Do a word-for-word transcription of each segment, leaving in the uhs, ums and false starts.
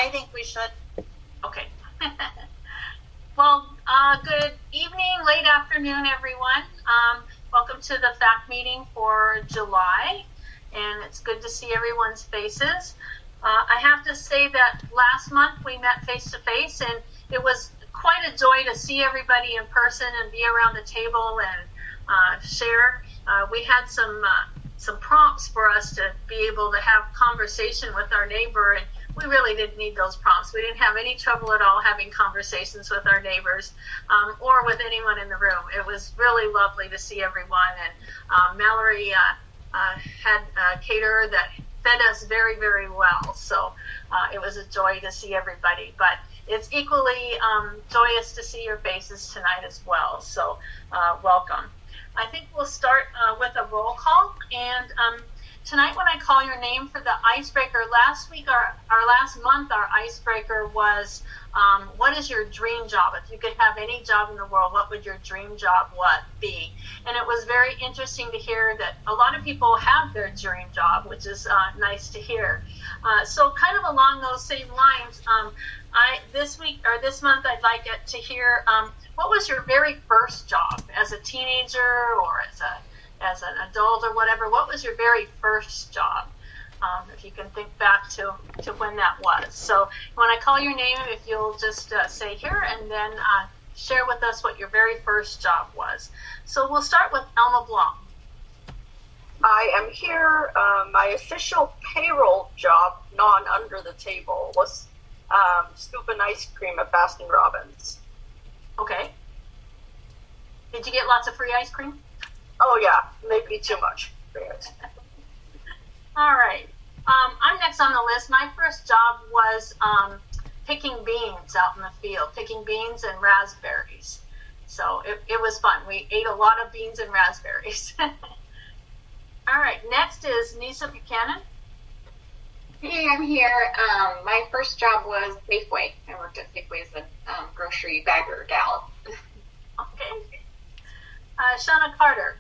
I think we should. Okay. Well, uh, good evening, late afternoon, everyone. Um, welcome to the FACT meeting for July, and it's good to see everyone's faces. Uh, I have to say that last month we met face-to-face, and it was quite a joy to see everybody in person and be around the table and uh, share. Uh, we had some uh, some prompts for us to be able to have conversation with our neighbor, and we really didn't need those prompts. We didn't have any trouble at all having conversations with our neighbors um, or with anyone in the room. It was really lovely to see everyone, and uh, Mallory uh, uh, had a caterer that fed us very, very well, so uh, it was a joy to see everybody. But it's equally um, joyous to see your faces tonight as well, so uh, welcome. I think we'll start uh, with a roll call, and um, tonight when I call your name for the icebreaker, last week, our, our last month, our icebreaker was, um, what is your dream job? If you could have any job in the world, what would your dream job what be? And it was very interesting to hear that a lot of people have their dream job, which is uh, nice to hear. Uh, so kind of along those same lines, um, I this week or this month, I'd like it to hear um, what was your very first job as a teenager or as a as an adult or whatever. What was your very first job? Um, if you can think back to, to when that was. So when I call your name, if you'll just uh, say here and then uh, share with us what your very first job was. So we'll start with Elma Blum. I am here. Um, my official payroll job, non under the table, was um, scooping ice cream at Baskin Robbins. Okay. Did you get lots of free ice cream? Oh yeah, maybe too much. All right. Um, I'm next on the list. My first job was um, picking beans out in the field, picking beans and raspberries. So it, it was fun. We ate a lot of beans and raspberries. All right. Next is Nisa Buchanan. Hey, I'm here. Um, my first job was Safeway. I worked at Safeway as a um, grocery bagger gal. Okay. Uh, Shauna Carter.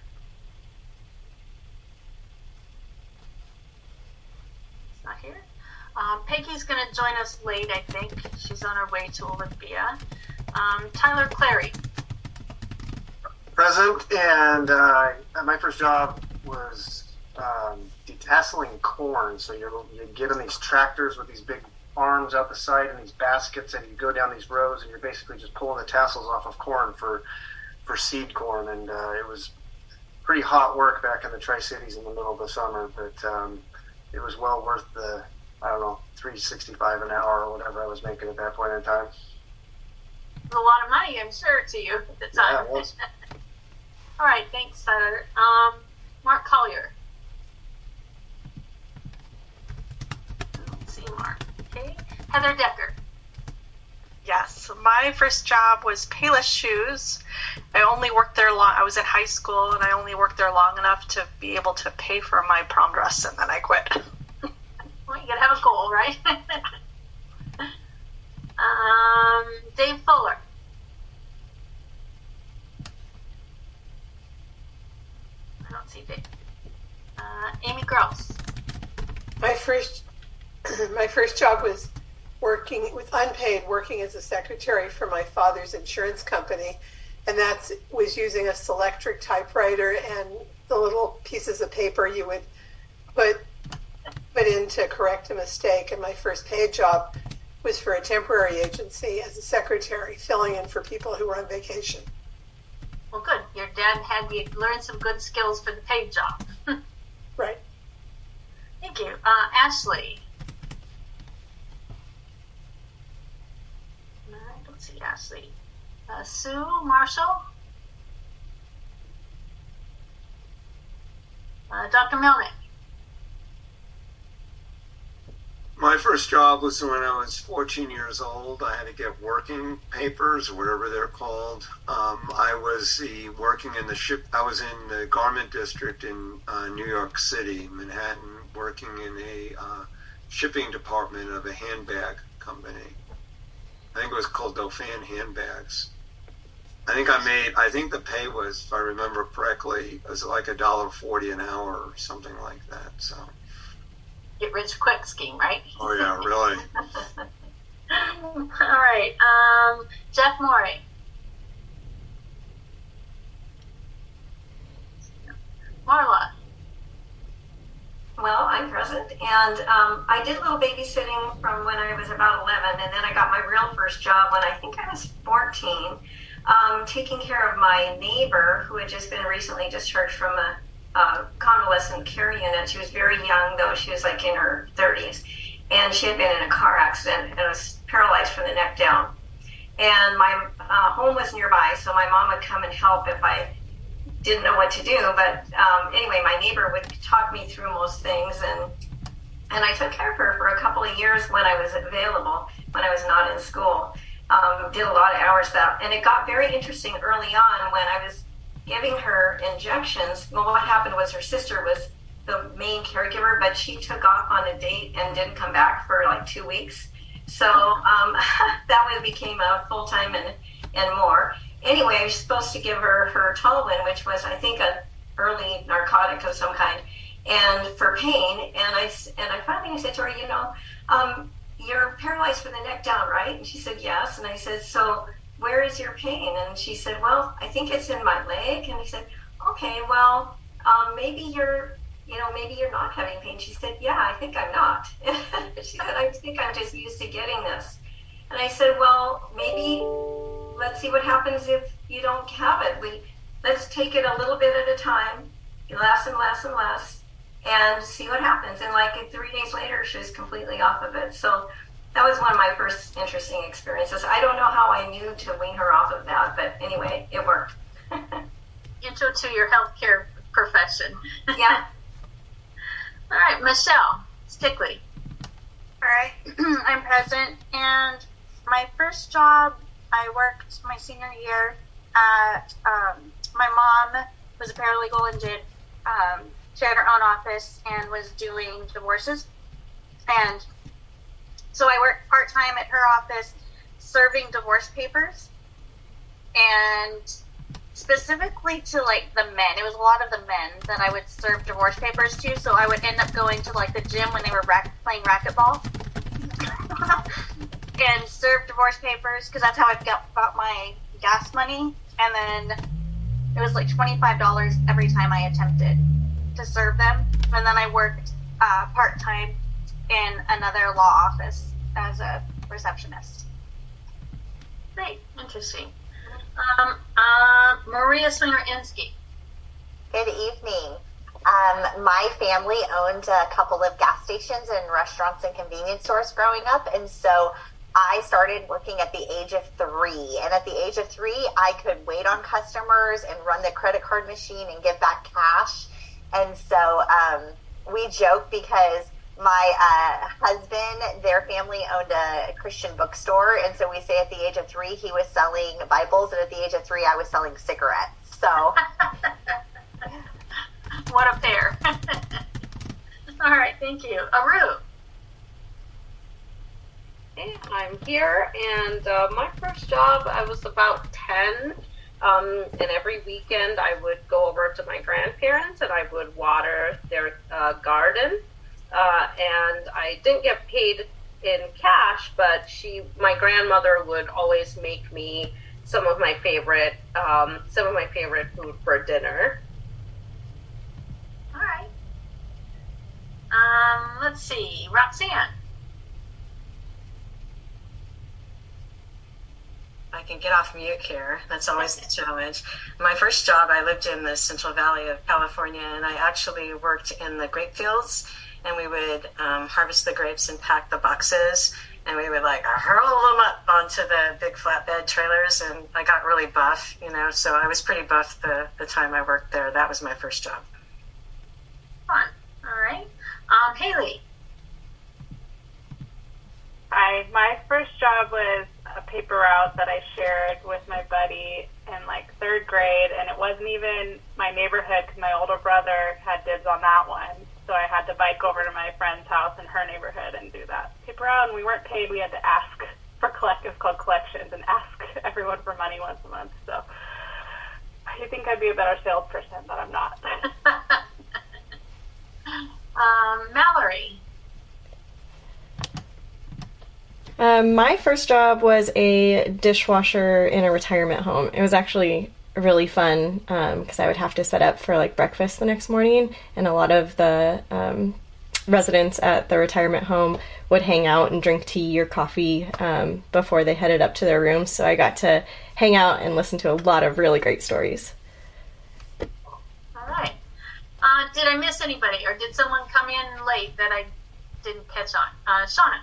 Not here. Um, Peggy's going to join us late, I think. She's on her way to Olympia. Um, Tyler Clary. Present, and uh, my first job was um, detasseling corn. So you you get in these tractors with these big arms out the side and these baskets, and you go down these rows, and you're basically just pulling the tassels off of corn for for seed corn. And uh, it was pretty hot work back in the Tri-Cities in the middle of the summer, but um, it was well worth the, I don't know, three sixty-five an hour or whatever I was making at that point in time. It was a lot of money, I'm sure, to you at the time. Yeah, it was. All right, thanks, Tyler. Um, Mark Collier. Let's see, Mark. Okay. Heather Decker. Yes, my first job was Payless Shoes. I only worked there long. I was in high school, and I only worked there long enough to be able to pay for my prom dress, and then I quit. Well, you gotta have a goal, right? um, Dave Fuller. I don't see Dave. Uh, Amy Gross. My first, my first job was working with unpaid, working as a secretary for my father's insurance company, and that was using a Selectric typewriter and the little pieces of paper you would put put in to correct a mistake. And my first paid job was for a temporary agency as a secretary, filling in for people who were on vacation. Well, good. Your dad had you learn some good skills for the paid job. Right. Thank you. Uh, Ashley. I don't see Ashley. Uh, Sue Marshall. Uh, Doctor Melnick. My first job was when I was fourteen years old. I had to get working papers, or whatever they're called. Um, I was the, working in the ship. I was in the garment district in uh, New York City, Manhattan, working in a uh, shipping department of a handbag company. I think it was called Dauphin Handbags. I think I made. I think the pay was, if I remember correctly, it was like a dollar forty an hour or something like that. So. Get rich quick scheme, right? Oh yeah, really. All right. Um, Jeff Morey. Marla. Well, I'm present, and um, I did a little babysitting from when I was about eleven, and then I got my real first job when I think I was fourteen, um, taking care of my neighbor who had just been recently discharged from a, a convalescent care unit. She was very young, though. She was like in her thirties, and she had been in a car accident and was paralyzed from the neck down. And my uh, home was nearby, so my mom would come and help if I didn't know what to do. But um, anyway, my neighbor would talk me through most things, and and I took care of her for a couple of years when I was available, when I was not in school. Um, did a lot of hours that, and it got very interesting early on when I was giving her injections. Well, what happened was her sister was the main caregiver, but she took off on a date and didn't come back for like two weeks. So um, that way became a full-time and, and more. Anyway, I was supposed to give her her Toluen, which was, I think, an early narcotic of some kind, and for pain. And I, and I finally I said to her, you know, um, you're paralyzed from the neck down, right? And she said, yes. And I said, so where is your pain? And she said, well, I think it's in my leg. And I said, okay, well, um, maybe you're, you know, maybe you're not having pain. She said, yeah, I think I'm not. She said, I think I'm just used to getting this. And I said, well, maybe let's see what happens if you don't have it. We let's take it a little bit at a time, less and less and less, and see what happens. And like three days later, she was completely off of it. So that was one of my first interesting experiences. I don't know how I knew to wean her off of that, but anyway, it worked. Intro to your healthcare profession. Yeah. All right, Michelle Stickley. All right, I'm present, and my first job, I worked my senior year at, um, my mom was a paralegal and did, um, she had her own office and was doing divorces. And so I worked part-time at her office serving divorce papers, and specifically to like the men. It was a lot of the men that I would serve divorce papers to. So I would end up going to like the gym when they were rack- playing racquetball. And serve divorce papers, because that's how I got, got my gas money. And then it was like twenty-five dollars every time I attempted to serve them. And then I worked uh, part-time in another law office as a receptionist. Great, interesting. Um, uh, Maria Swinger-Insky. Good evening. Um, my family owned a couple of gas stations and restaurants and convenience stores growing up, and so I started working at the age of three. And at the age of three, I could wait on customers and run the credit card machine and give back cash. And so um, we joke because my uh, husband, their family owned a Christian bookstore. And so we say at the age of three, he was selling Bibles. And at the age of three, I was selling cigarettes. So... What a pair. All right, thank you. Aru. Hey, I'm here, and uh, my first job, I was about ten, um, and every weekend I would go over to my grandparents, and I would water their uh, garden, uh, and I didn't get paid in cash, but she, my grandmother would always make me some of my favorite, um, some of my favorite food for dinner. All right. Um, let's see, Roxanne. I can get off mute here. That's always the challenge. My first job, I lived in the Central Valley of California, and I actually worked in the grape fields, and we would um, harvest the grapes and pack the boxes, and we would like hurl them up onto the big flatbed trailers, and I got really buff, you know, so I was pretty buff the, the time I worked there. That was my first job. Fun. All right. Um, Haley. Hi. My first job was a paper route that I shared with my buddy in like third grade, and it wasn't even my neighborhood because my older brother had dibs on that one. So I had to bike over to my friend's house in her neighborhood and do that paper route, and we weren't paid. We had to ask for collect. It was called collections, and ask everyone for money once a month. So I think I'd be a better salesperson, but I'm not. um, Mallory. Um, my first job was a dishwasher in a retirement home. It was actually really fun because um, I would have to set up for like breakfast the next morning, and a lot of the um, residents at the retirement home would hang out and drink tea or coffee um, before they headed up to their rooms. So I got to hang out and listen to a lot of really great stories. All right. Uh, did I miss anybody, or did someone come in late that I didn't catch on? Uh, Shauna.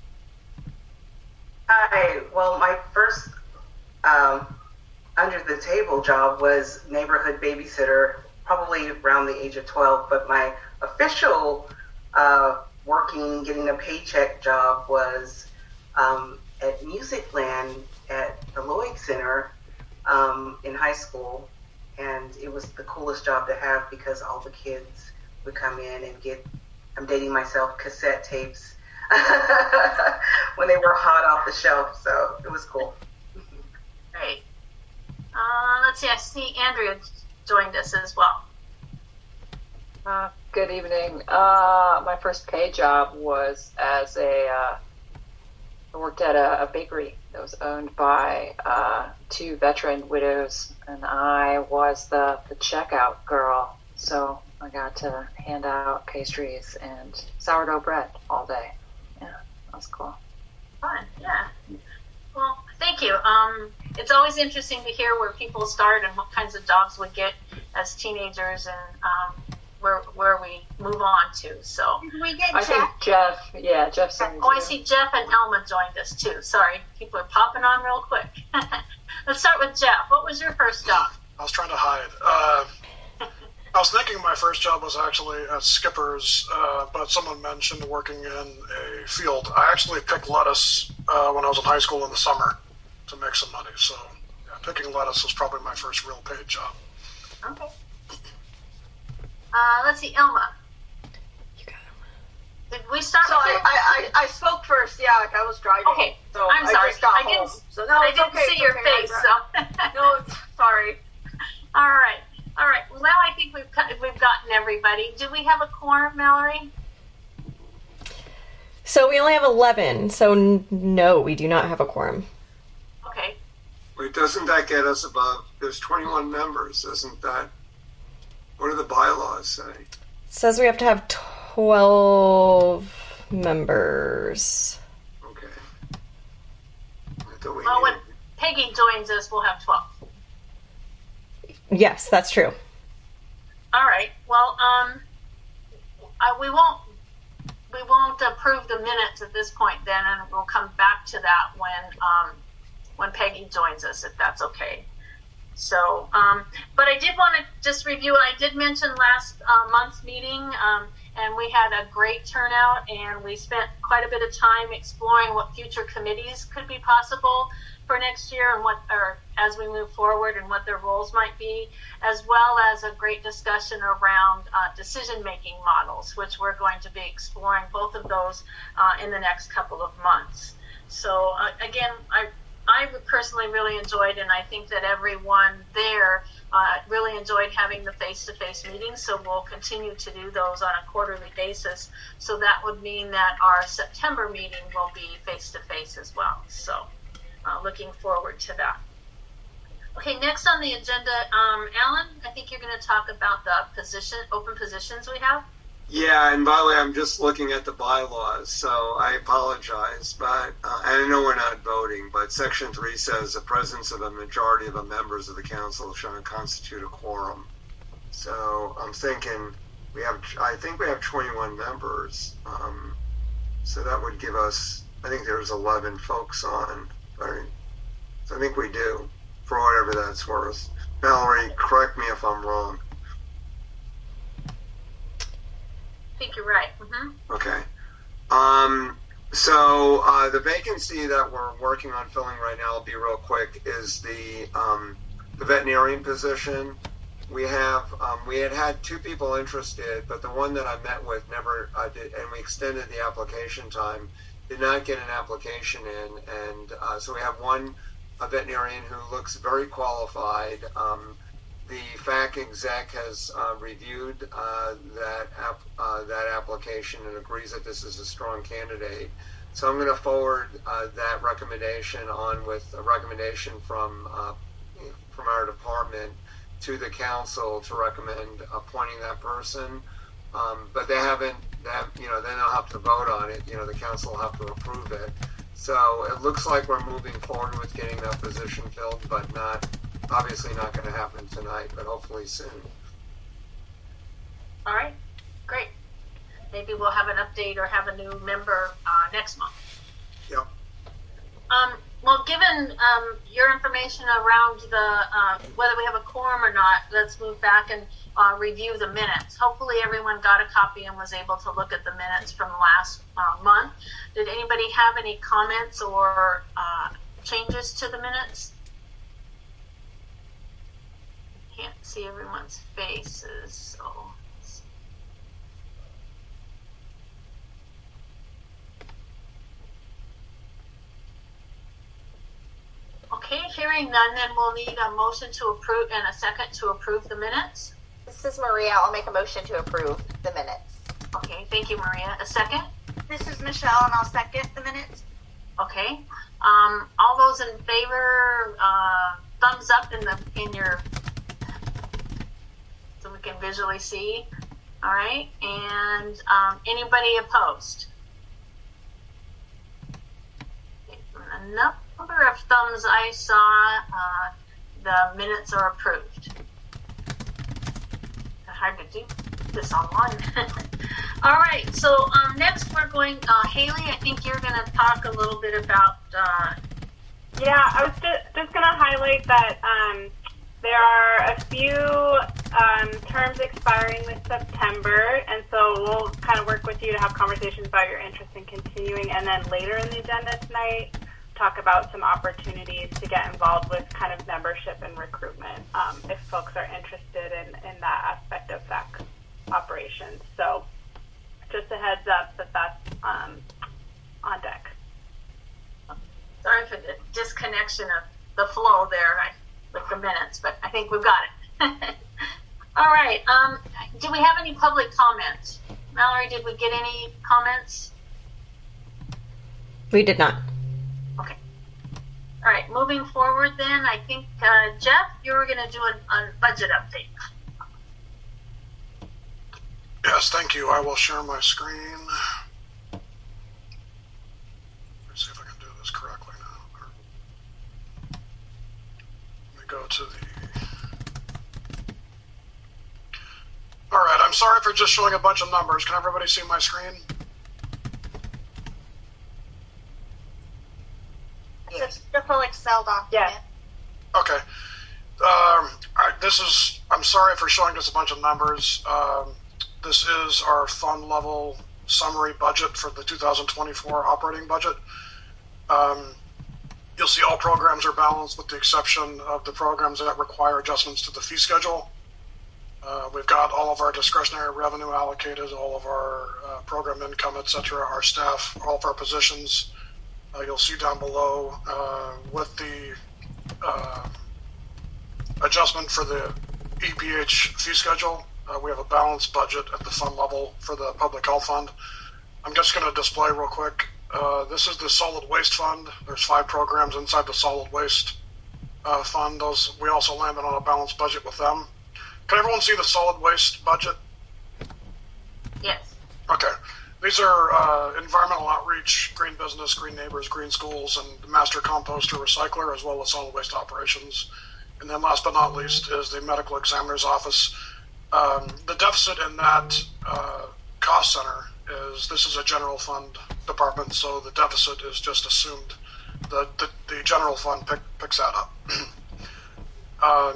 Hi. Well, my first um, under the table job was neighborhood babysitter, probably around the age of twelve. But my official uh, working, getting a paycheck job was um, at Musicland at the Lloyd Center um, in high school. And it was the coolest job to have because all the kids would come in and get, I'm dating myself, cassette tapes when they were hot off the shelf. So it was cool. Great. Uh, let's see, I see Andrea joined us as well. Uh, good evening. Uh, my first pay job was as a, uh, I worked at a, a bakery that was owned by uh, two veteran widows, and I was the, the checkout girl. So I got to hand out pastries and sourdough bread all day. Yeah, that was cool. Fun, yeah. Well, thank you. Um, it's always interesting to hear where people start and what kinds of jobs we get as teenagers, and um, where where we move on to. So Did we get I Jeff? think Jeff, yeah, Jeff's in Oh, I see Jeff and Elma joined us too. Sorry, people are popping on real quick. Let's start with Jeff. What was your first job? I was trying to hide. Uh, I was thinking my first job was actually at Skipper's, uh, but someone mentioned working in a field. I actually picked lettuce uh, when I was in high school in the summer to make some money. So yeah, picking lettuce was probably my first real paid job. Okay. Uh, let's see, Elma. You got him. Did we start So with I, you? I, I, I spoke first, yeah, like I was driving. Okay, so I'm I sorry. just got I didn't, home. So no, I it's didn't okay, see it's your okay, I face, gra- so. No, it's, sorry. All right, all right. Well, now I think we've cut, we've gotten everybody. Do we have a quorum, Mallory? So we only have eleven, so n- no, we do not have a quorum. Okay. Wait, doesn't that get us above? There's twenty-one members, isn't that? What do the bylaws say? It says we have to have twelve members. Okay. I thought we Well, when needed- Peggy joins us, we'll have twelve. Yes, that's true. All right. Well, um, I, we won't we won't approve the minutes at this point then, and we'll come back to that when um, when Peggy joins us, if that's okay. So, um, but I did want to just review. I did mention last uh, month's meeting, um, and we had a great turnout, and we spent quite a bit of time exploring what future committees could be possible for next year, and what, or as we move forward, and what their roles might be, as well as a great discussion around uh, decision-making models, which we're going to be exploring both of those uh, in the next couple of months. So uh, again, I I personally really enjoyed, and I think that everyone there uh, really enjoyed having the face-to-face meetings, so we'll continue to do those on a quarterly basis. So that would mean that our September meeting will be face-to-face as well. So uh, looking forward to that. Okay, next on the agenda, um, Alan, I think you're going to talk about the position, open positions we have. Yeah, and by the way, I'm just looking at the bylaws, so I apologize, but uh, I know we're not voting, but Section three says the presence of a majority of the members of the council shall constitute a quorum. So I'm thinking we have, I think we have twenty-one members, um, so that would give us, I think there's eleven folks on, right? So I think we do, for whatever that's worth. Mallory, correct me if I'm wrong. I think you're right. Mm-hmm. Okay. Um, so uh, the vacancy that we're working on filling right now, I'll be real quick, is the um, the veterinarian position. We have um, we had had two people interested, but the one that I met with never uh, did, and we extended the application time. Did not get an application in, and uh, so we have one a veterinarian who looks very qualified. Um, The F A C exec has uh, reviewed uh, that app, uh, that application and agrees that this is a strong candidate. So I'm going to forward uh, that recommendation on with a recommendation from uh, from our department to the council to recommend appointing that person. Um, but they haven't, they have, you know, then they'll have to vote on it. You know, the council will have to approve it. So it looks like we're moving forward with getting that position filled, but not, obviously not going to happen tonight, but hopefully soon. All right, great. Maybe we'll have an update or have a new member uh, next month. Yep. Um, well, given um, your information around the uh, whether we have a quorum or not, let's move back and uh, review the minutes. Hopefully everyone got a copy and was able to look at the minutes from last uh, month. Did anybody have any comments or uh, changes to the minutes? Can't see everyone's faces, so... Okay, hearing none, then we'll need a motion to approve and a second to approve the minutes. This is Maria. I'll make a motion to approve the minutes. Okay, thank you, Maria. A second? This is Michelle, and I'll second the minutes. Okay. Um, all those in favor, uh, thumbs up in the in your so we can visually see. All right, and um, anybody opposed? Enough. Number of thumbs I saw, uh, the minutes are approved. It's hard to do this online. All right, so um, next we're going, uh, Haley, I think you're going to talk a little bit about... Uh, yeah, I was just, just going to highlight that um, there are a few um, terms expiring this September, and so we'll kind of work with you to have conversations about your interest in continuing, and then later in the agenda tonight, talk about some opportunities to get involved with kind of membership and recruitment um, if folks are interested in, in that aspect of F A C operations. So just a heads up that that's um, on deck. Sorry for the disconnection of the flow there I, with the minutes, but I think we've got it. All right. Um, do we have any public comments? Mallory, did we get any comments? We did not. Okay. All right, moving forward then, I think, uh, Jeff, you were going to do a, a budget update. Yes, thank you. I will share my screen. Let's see if I can do this correctly now. Let me go to the... All right, I'm sorry for just showing a bunch of numbers. Can everybody see my screen? It's a beautiful Excel document. Yeah. Okay. Um, I, this is, I'm sorry for showing just a bunch of numbers. Um, this is our fund level summary budget for the two thousand twenty-four operating budget. Um, you'll see all programs are balanced with the exception of the programs that require adjustments to the fee schedule. Uh, we've got all of our discretionary revenue allocated, all of our uh, program income, et cetera, our staff, all of our positions. Uh, you'll see down below uh, with the uh, adjustment for the E P H fee schedule, uh, we have a balanced budget at the fund level for the public health fund. I'm just going to display real quick. Uh, this is the solid waste fund. There's five programs inside the solid waste uh, fund. Those we also landed on a balanced budget with them. Can everyone see the solid waste budget? Yes. Okay. These are uh, environmental outreach, green business, green neighbors, green schools, and the master composter recycler, as well as solid waste operations. And then last but not least is the medical examiner's office. Um, the deficit in that uh, cost center is, this is a general fund department, so the deficit is just assumed. The, the, the general fund pick, picks that up. um,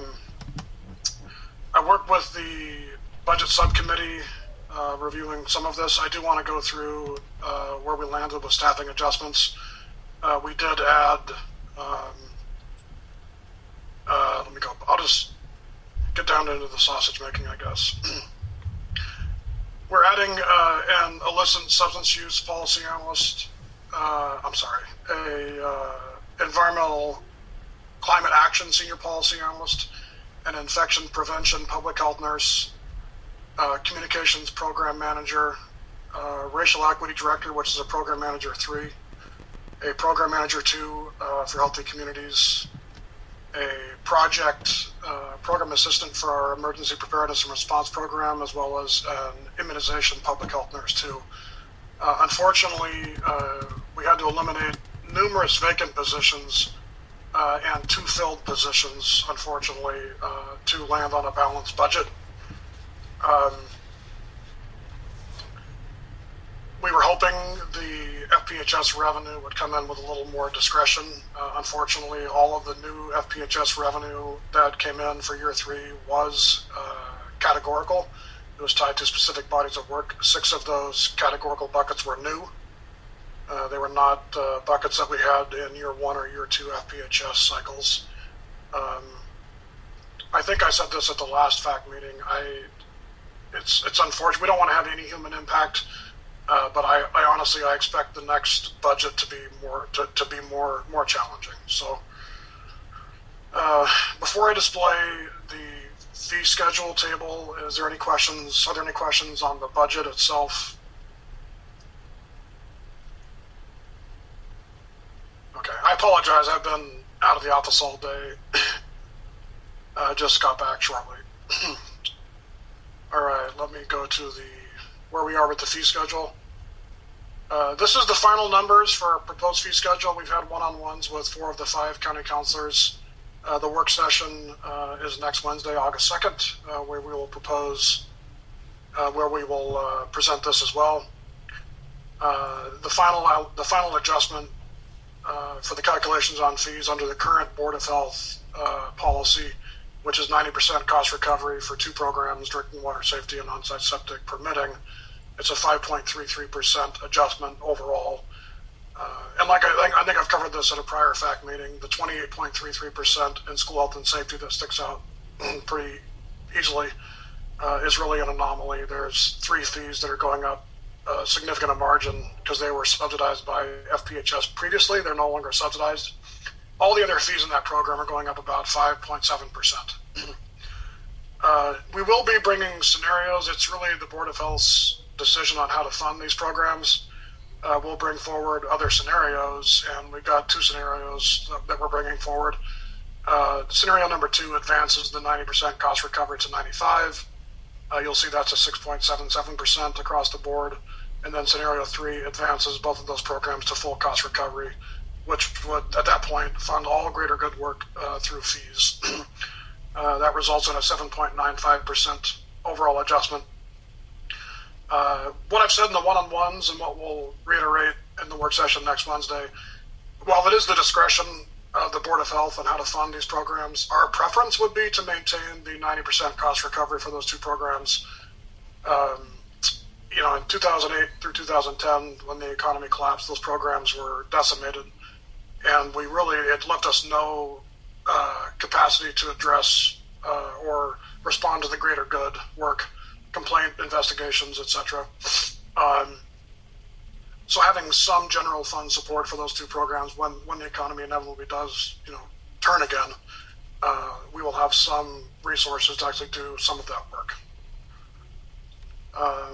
I worked with the budget subcommittee Uh, reviewing some of this. I do want to go through uh, where we landed with staffing adjustments. Uh, we did add, um, uh, let me go, I'll just get down into the sausage making, I guess. We're adding uh, an illicit substance use policy analyst, uh, I'm sorry, a uh, environmental climate action senior policy analyst, an infection prevention public health nurse, Uh, communications program manager, uh, racial equity director, which is a program manager three, a program manager two uh, for Healthy Communities, a project uh, program assistant for our emergency preparedness and response program, as well as an immunization public health nurse too. Uh, unfortunately, uh, we had to eliminate numerous vacant positions uh, and two filled positions, unfortunately, uh, to land on a balanced budget. Um, we were hoping the F P H S revenue would come in with a little more discretion. Uh, unfortunately, all of the new F P H S revenue that came in for year three was uh, categorical. It was tied to specific bodies of work. Six of those categorical buckets were new. Uh, they were not uh, buckets that we had in year one or year two F P H S cycles. Um, I think I said this at the last FAC meeting. I, it's it's unfortunate. We don't want to have any human impact, uh, but I, I honestly I expect the next budget to be more to, to be more more challenging. So uh, before I display the fee schedule table, is there any questions? Are there any questions on the budget itself? Okay, I apologize. I've been out of the office all day. I uh, just got back shortly. All right, let me go to the where we are with the fee schedule. Uh, this is the final numbers for our proposed fee schedule. We've had one-on-ones with four of the five county councilors. Uh, the work session uh, is next Wednesday, August second, uh, where we will propose, uh, where we will uh, present this as well. Uh, the final the final adjustment uh, for the calculations on fees under the current Board of Health uh, policy, which is ninety percent cost recovery for two programs, drinking water safety and on-site septic permitting. It's a five point three three percent adjustment overall. Uh, and like I think, I think I've covered this at a prior FAC meeting, the twenty-eight point three three percent in school health and safety that sticks out pretty easily uh, is really an anomaly. There's three fees that are going up a significant margin because they were subsidized by F P H S previously. They're no longer subsidized. All the other fees in that program are going up about five point seven percent. Uh, we will be bringing scenarios. It's really the Board of Health's decision on how to fund these programs. Uh, we'll bring forward other scenarios, and we've got two scenarios that we're bringing forward. Uh, scenario number two advances the ninety percent cost recovery to ninety-five. Uh, you'll see that's a six point seven seven percent across the board. And then scenario three advances both of those programs to full cost recovery, which would, at that point, fund all greater good work uh, through fees. uh, that results in a seven point nine five percent overall adjustment. Uh, what I've said in the one-on-ones and what we'll reiterate in the work session next Wednesday, while it is the discretion of the Board of Health on how to fund these programs, our preference would be to maintain the ninety percent cost recovery for those two programs. Um, you know, in two thousand eight through two thousand ten, when the economy collapsed, those programs were decimated. And we really, it left us no uh, capacity to address uh, or respond to the greater good work, complaint investigations, et cetera. Um, so having some general fund support for those two programs when, when the economy inevitably does, you know, turn again, uh, we will have some resources to actually do some of that work. Uh,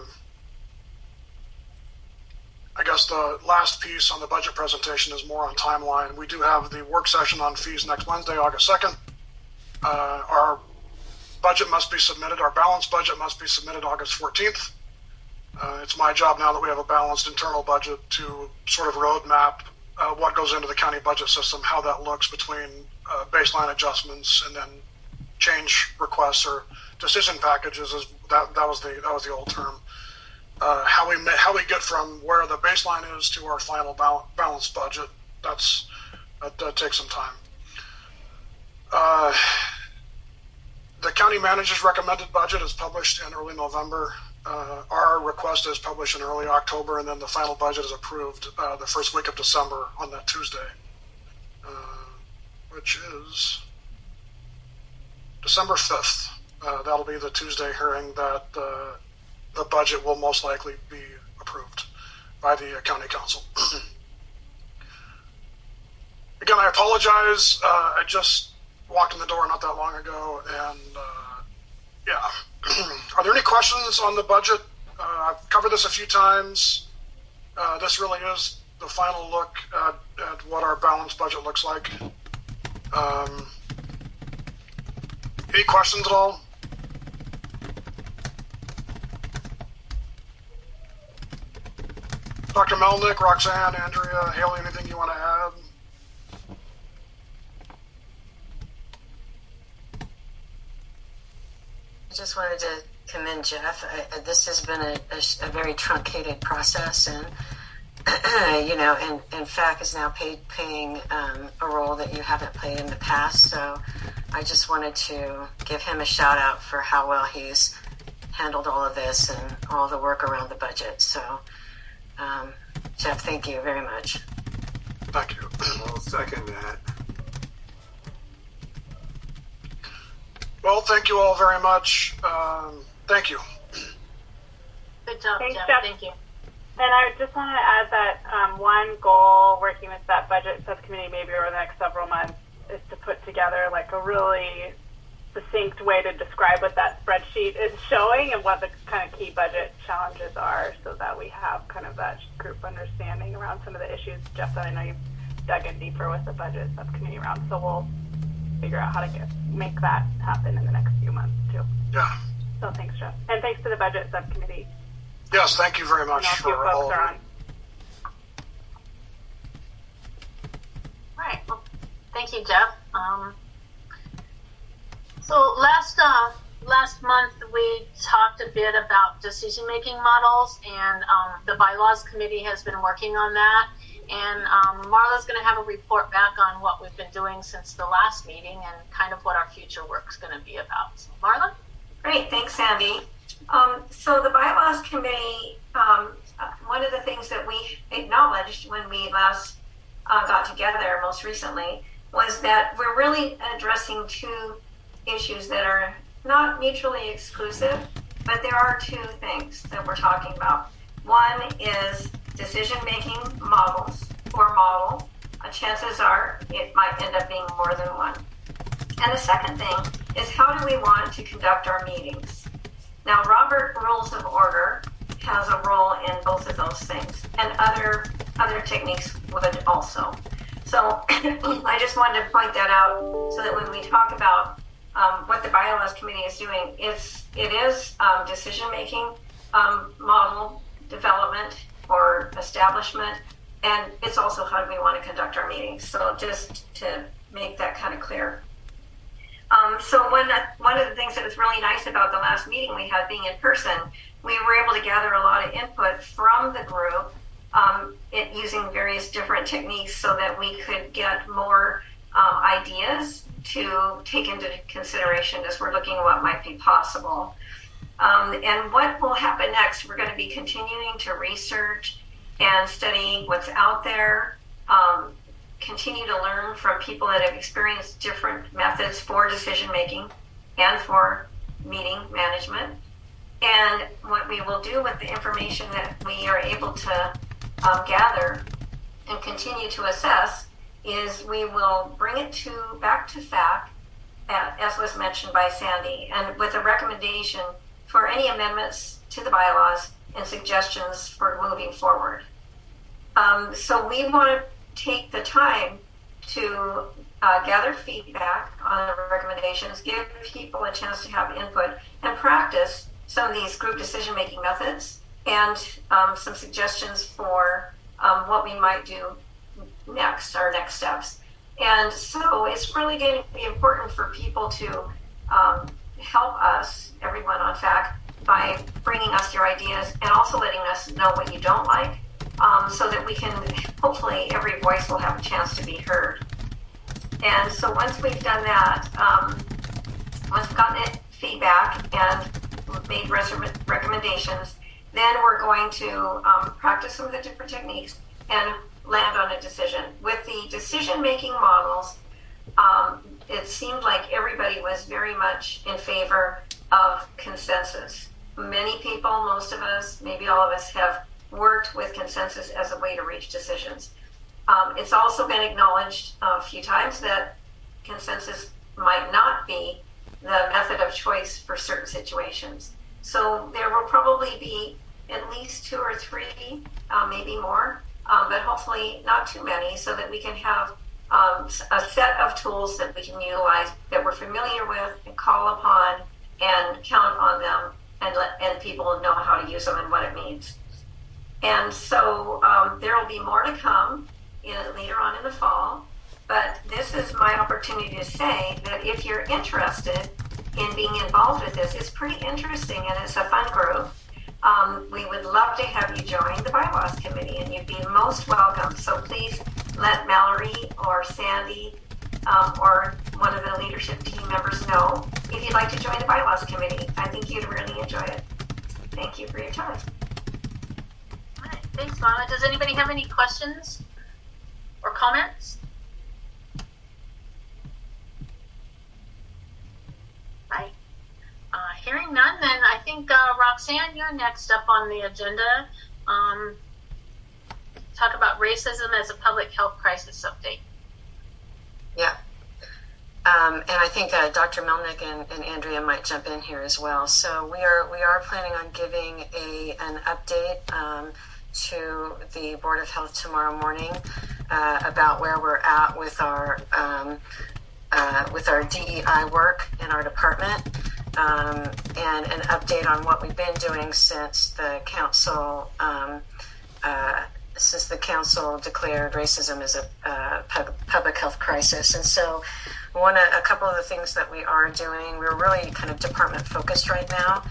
I guess the last piece on the budget presentation is more on timeline. We do have the work session on fees next Wednesday, August second. Uh, our budget must be submitted, our balanced budget must be submitted August fourteenth. Uh, it's my job now that we have a balanced internal budget to sort of roadmap uh, what goes into the county budget system, how that looks between uh, baseline adjustments and then change requests or decision packages. Is that that was the that was the old term. Uh, how we how we get from where the baseline is to our final bal- balanced budget. That's that, that takes some time. Uh, the county manager's recommended budget is published in early November. Uh, our request is published in early October, and then the final budget is approved uh, the first week of December on that Tuesday, uh, which is December fifth. Uh, that'll be the Tuesday hearing that uh, the budget will most likely be approved by the county council. Again, I apologize. Uh, I just walked in the door not that long ago, and uh, yeah. Are there any questions on the budget? Uh, I've covered this a few times. Uh, this really is the final look at, at what our balanced budget looks like. Um, any questions at all? Doctor Melnick, Roxanne, Andrea, Haley, anything you want to add? I just wanted to commend Jeff. I, this has been a, a, a very truncated process, and you know, and, and F A C is now paid, paying um, a role that you haven't played in the past. So I just wanted to give him a shout out for how well he's handled all of this and all the work around the budget. So um, Jeff, thank you very much. Thank you. I'll second that. Well, thank you all very much. Um, thank you. Good job, Thanks, Jeff. Jeff. Thank you. And I just want to add that um, one goal working with that budget subcommittee maybe over the next several months is to put together like a really succinct way to describe what that spreadsheet is showing and what the kind of key budget challenges are, so that we have kind of that group understanding around some of the issues. Jeff said I know you've dug in deeper with the budget subcommittee round, so we'll figure out how to get make that happen in the next few months too. Yeah. So thanks, Jeff. And thanks to the budget subcommittee. Yes, thank you very much for for all of are it. on. All right. Well, thank you, Jeff. Um, so last uh, last month we talked a bit about decision-making models, and um, the bylaws committee has been working on that. And um, Marla's going to have a report back on what we've been doing since the last meeting and kind of what our future work's going to be about. So, Marla? Great, thanks, Sandy. Um, so the bylaws committee, um, uh, one of the things that we acknowledged when we last uh, got together most recently was that we're really addressing two issues that are not mutually exclusive, but there are two things that we're talking about. One is decision-making models or model. Uh, chances are it might end up being more than one. And the second thing is, how do we want to conduct our meetings? Now, Robert Rules of Order has a role in both of those things, and other other techniques would also. So I just wanted to point that out so that when we talk about um, what the bylaws committee is doing, it's it is um, decision-making um, model development or establishment, and it's also how do we want to conduct our meetings. So just to make that kind of clear. Um, so one, one of the things that was really nice about the last meeting we had being in person, we were able to gather a lot of input from the group um, it, using various different techniques so that we could get more um, ideas to take into consideration as we're looking at what might be possible. Um, and what will happen next, we're going to be continuing to research and study what's out there, um, continue to learn from people that have experienced different methods for decision making and for meeting management. And what we will do with the information that we are able to um, gather and continue to assess is we will bring it to back to F A C, as was mentioned by Sandy, and with a recommendation for any amendments to the bylaws and suggestions for moving forward. Um, so we want to take the time to uh, gather feedback on the recommendations, give people a chance to have input, and practice some of these group decision-making methods, and um, some suggestions for um, what we might do next, our next steps. And so it's really going to be important for people to um, help us, everyone on F A C, by bringing us your ideas and also letting us know what you don't like, um, so that we can, hopefully every voice will have a chance to be heard. And so once we've done that, um, once we've gotten feedback and made res- recommendations, then we're going to um, practice some of the different techniques and land on a decision. With the decision-making models, um, it seemed like everybody was very much in favor of consensus. Many people, most of us, maybe all of us, have worked with consensus as a way to reach decisions. Um, it's also been acknowledged a few times that consensus might not be the method of choice for certain situations. So there will probably be at least two or three, uh, maybe more, um, but hopefully not too many, so that we can have um, a set of tools that we can utilize that we're familiar with and call upon and count on them, and let and people know how to use them and what it means. And so um, there will be more to come in, later on in the fall. But this is my opportunity to say that if you're interested in being involved with this, it's pretty interesting and it's a fun group. Um, we would love to have you join the bylaws committee, and you'd be most welcome. So please let Mallory or Sandy um, or one of the leadership team members know if you'd like to join the bylaws committee. I think you'd really enjoy it. Thank you for your time. All right, thanks, Mama. Does anybody have any questions or comments? Right. Uh, hearing none, then I think uh, Roxanne, you're next up on the agenda. Um, talk about racism as a public health crisis update. Yeah. Um, and I think uh, Doctor Melnick and, and Andrea might jump in here as well. So we are we are planning on giving a an update um, to the Board of Health tomorrow morning uh, about where we're at with our um, uh, with our D E I work in our department, um, and an update on what we've been doing since the council um, uh, since the council declared racism as a uh, pub- public health crisis. And so one a couple of the things that we are doing, we're really kind of department focused right now,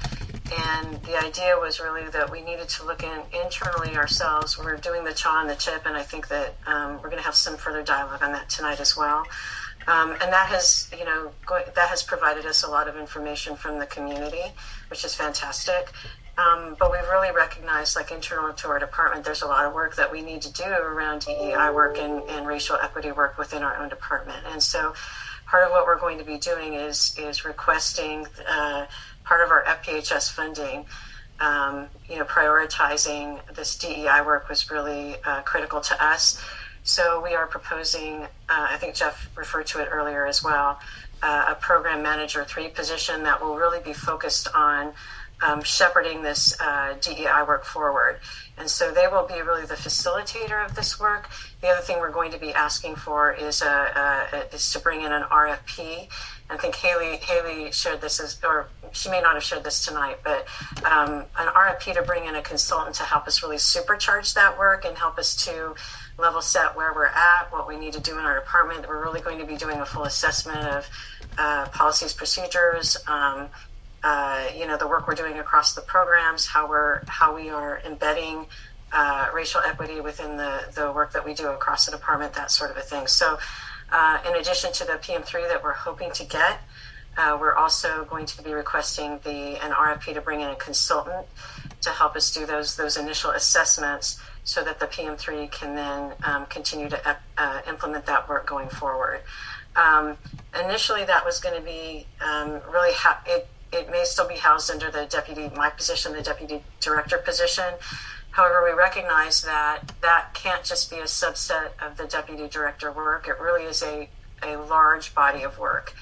and the idea was really that we needed to look in internally ourselves. We're doing the chaw and the chip, and I think that um, we're going to have some further dialogue on that tonight as well. Um, and that has, you know, go, that has provided us a lot of information from the community, which is fantastic. Um, but we've really recognized, like internal to our department, there's a lot of work that we need to do around D E I work and, and racial equity work within our own department. And so part of what we're going to be doing is is requesting uh, part of our F P H S funding. Um, you know, prioritizing this D E I work was really uh, critical to us. So we are proposing, uh, I think Jeff referred to it earlier as well, uh, a program manager three position that will really be focused on um, shepherding this uh, D E I work forward. And so they will be really the facilitator of this work. The other thing we're going to be asking for is a, a, is to bring in an R F P. I think Haley Haley shared this as, or she may not have shared this tonight, but um, an R F P to bring in a consultant to help us really supercharge that work and help us to level set where we're at, what we need to do in our department. We're really going to be doing a full assessment of uh, policies, procedures, um, uh, you know, the work we're doing across the programs, how we're how we are embedding uh, racial equity within the the work that we do across the department, that sort of a thing. So. Uh, in addition to the P M three that we're hoping to get, uh, we're also going to be requesting the an R F P to bring in a consultant to help us do those those initial assessments so that the P M three can then um, continue to uh, implement that work going forward. Um, initially, that was going to be um, really, ha- it, it may still be housed under the deputy, my position, the deputy director position. However, we recognize that that can't just be a subset of the deputy director work. It really is a, a large body of work.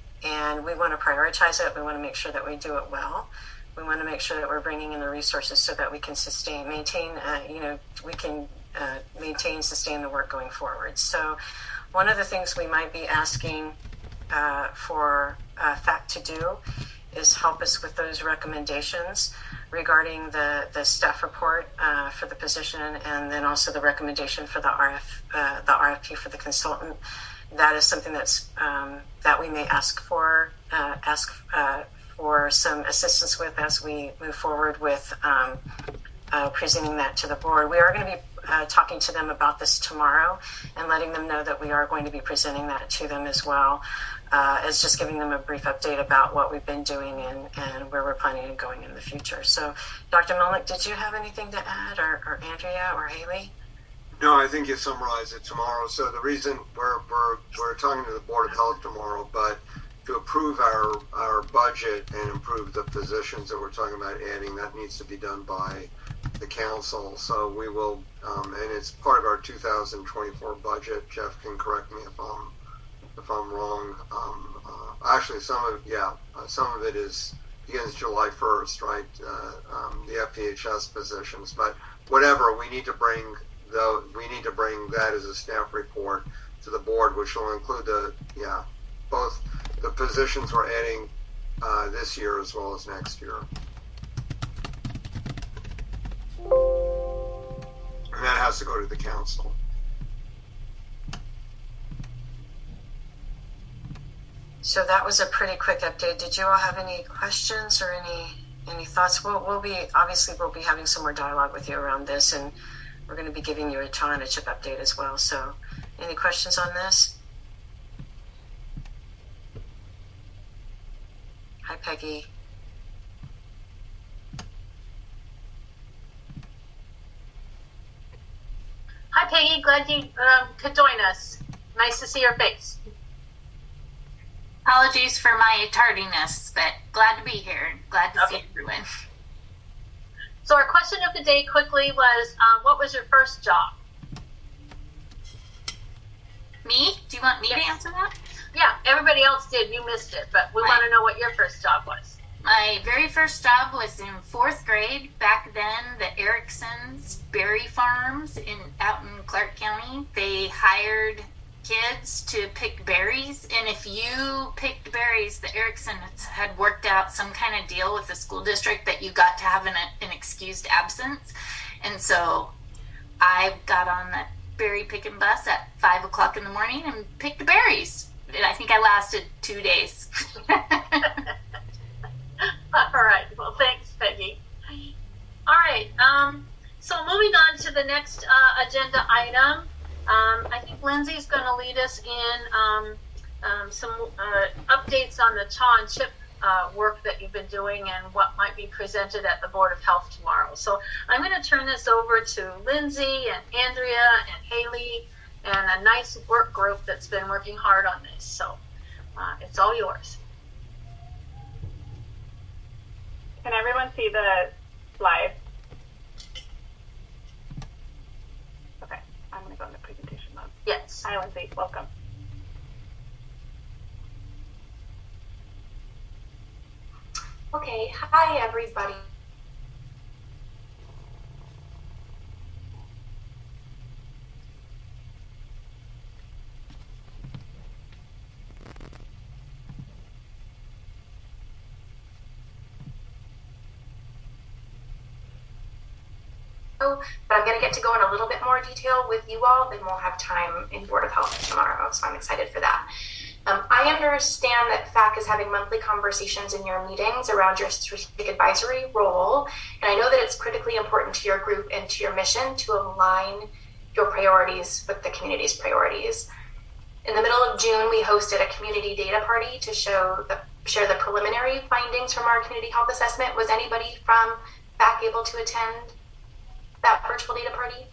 And we want to prioritize it. We want to make sure that we do it well. We want to make sure that we're bringing in the resources so that we can sustain, maintain, uh, you know, we can uh, maintain, sustain the work going forward. So one of the things we might be asking uh, for uh, F A C to do is help us with those recommendations regarding the, the staff report uh, for the position, and then also the recommendation for the R F uh, the R F P for the consultant. That is something that's um, that we may ask for uh, ask uh, for some assistance with as we move forward with um, uh, presenting that to the board. We are going to be uh, talking to them about this tomorrow and letting them know that we are going to be presenting that to them as well. Uh, as just giving them a brief update about what we've been doing and, and where we're planning on going in the future. So, Doctor Melnick, did you have anything to add, or, or Andrea or Haley? No, I think you summarized it tomorrow. So the reason we're we're we're talking to the Board of Health tomorrow, but to approve our our budget and improve the positions that we're talking about adding, that needs to be done by the council. So we will, um, and it's part of our two thousand twenty-four budget. Jeff can correct me if I'm. If I'm wrong, um, uh, actually, some of yeah, uh, some of it is begins July first, right? Uh, um, the F P H S positions, but whatever, we need to bring though we need to bring that as a staff report to the board, which will include the, yeah, both the positions we're adding uh, this year as well as next year. And that has to go to the council. So that was a pretty quick update. Did you all have any questions or any any thoughts? We'll, we'll be, obviously we'll be having some more dialogue with you around this, and we're going to be giving you a ton of chip update as well. So any questions on this? Hi, Peggy. Hi, Peggy. Glad you um, could join us. Nice to see your face. Apologies for my tardiness, but glad to be here. Glad to okay. see everyone. So our question of the day quickly was, um, what was your first job? Me? Do you want me yes. to answer that? Yeah, everybody else did. You missed it, but we right. want to know what your first job was. My very first job was in fourth grade. Back then, the Erickson's Berry Farms in out in Clark County, they hired kids to pick berries, and if you picked berries, the Ericksons had worked out some kind of deal with the school district that you got to have an, an excused absence. And so I got on that berry picking bus at five o'clock in the morning and picked berries. And I think I lasted two days. All right. Well, thanks, Peggy. All right. Um, so moving on to the next uh, agenda item. Um, I think Lindsay's going to lead us in um, um, some uh, updates on the C H A and CHIP uh, work that you've been doing and what might be presented at the Board of Health tomorrow. So I'm going to turn this over to Lindsay and Andrea and Haley and a nice work group that's been working hard on this. So uh, it's all yours. Can everyone see the slide? Okay, I'm going to go into presentation mode. Yes. Hi, Lindsay. Welcome. Okay, hi, everybody. But I'm going to get to go in a little bit more detail with you all than we'll have time in Board of Health tomorrow, so I'm excited for that. Um, I understand that F A C is having monthly conversations in your meetings around your strategic advisory role, and I know that it's critically important to your group and to your mission to align your priorities with the community's priorities. In the middle of June, we hosted a community data party to show the, share the preliminary findings from our community health assessment. Was anybody from F A C able to attend that virtual data party?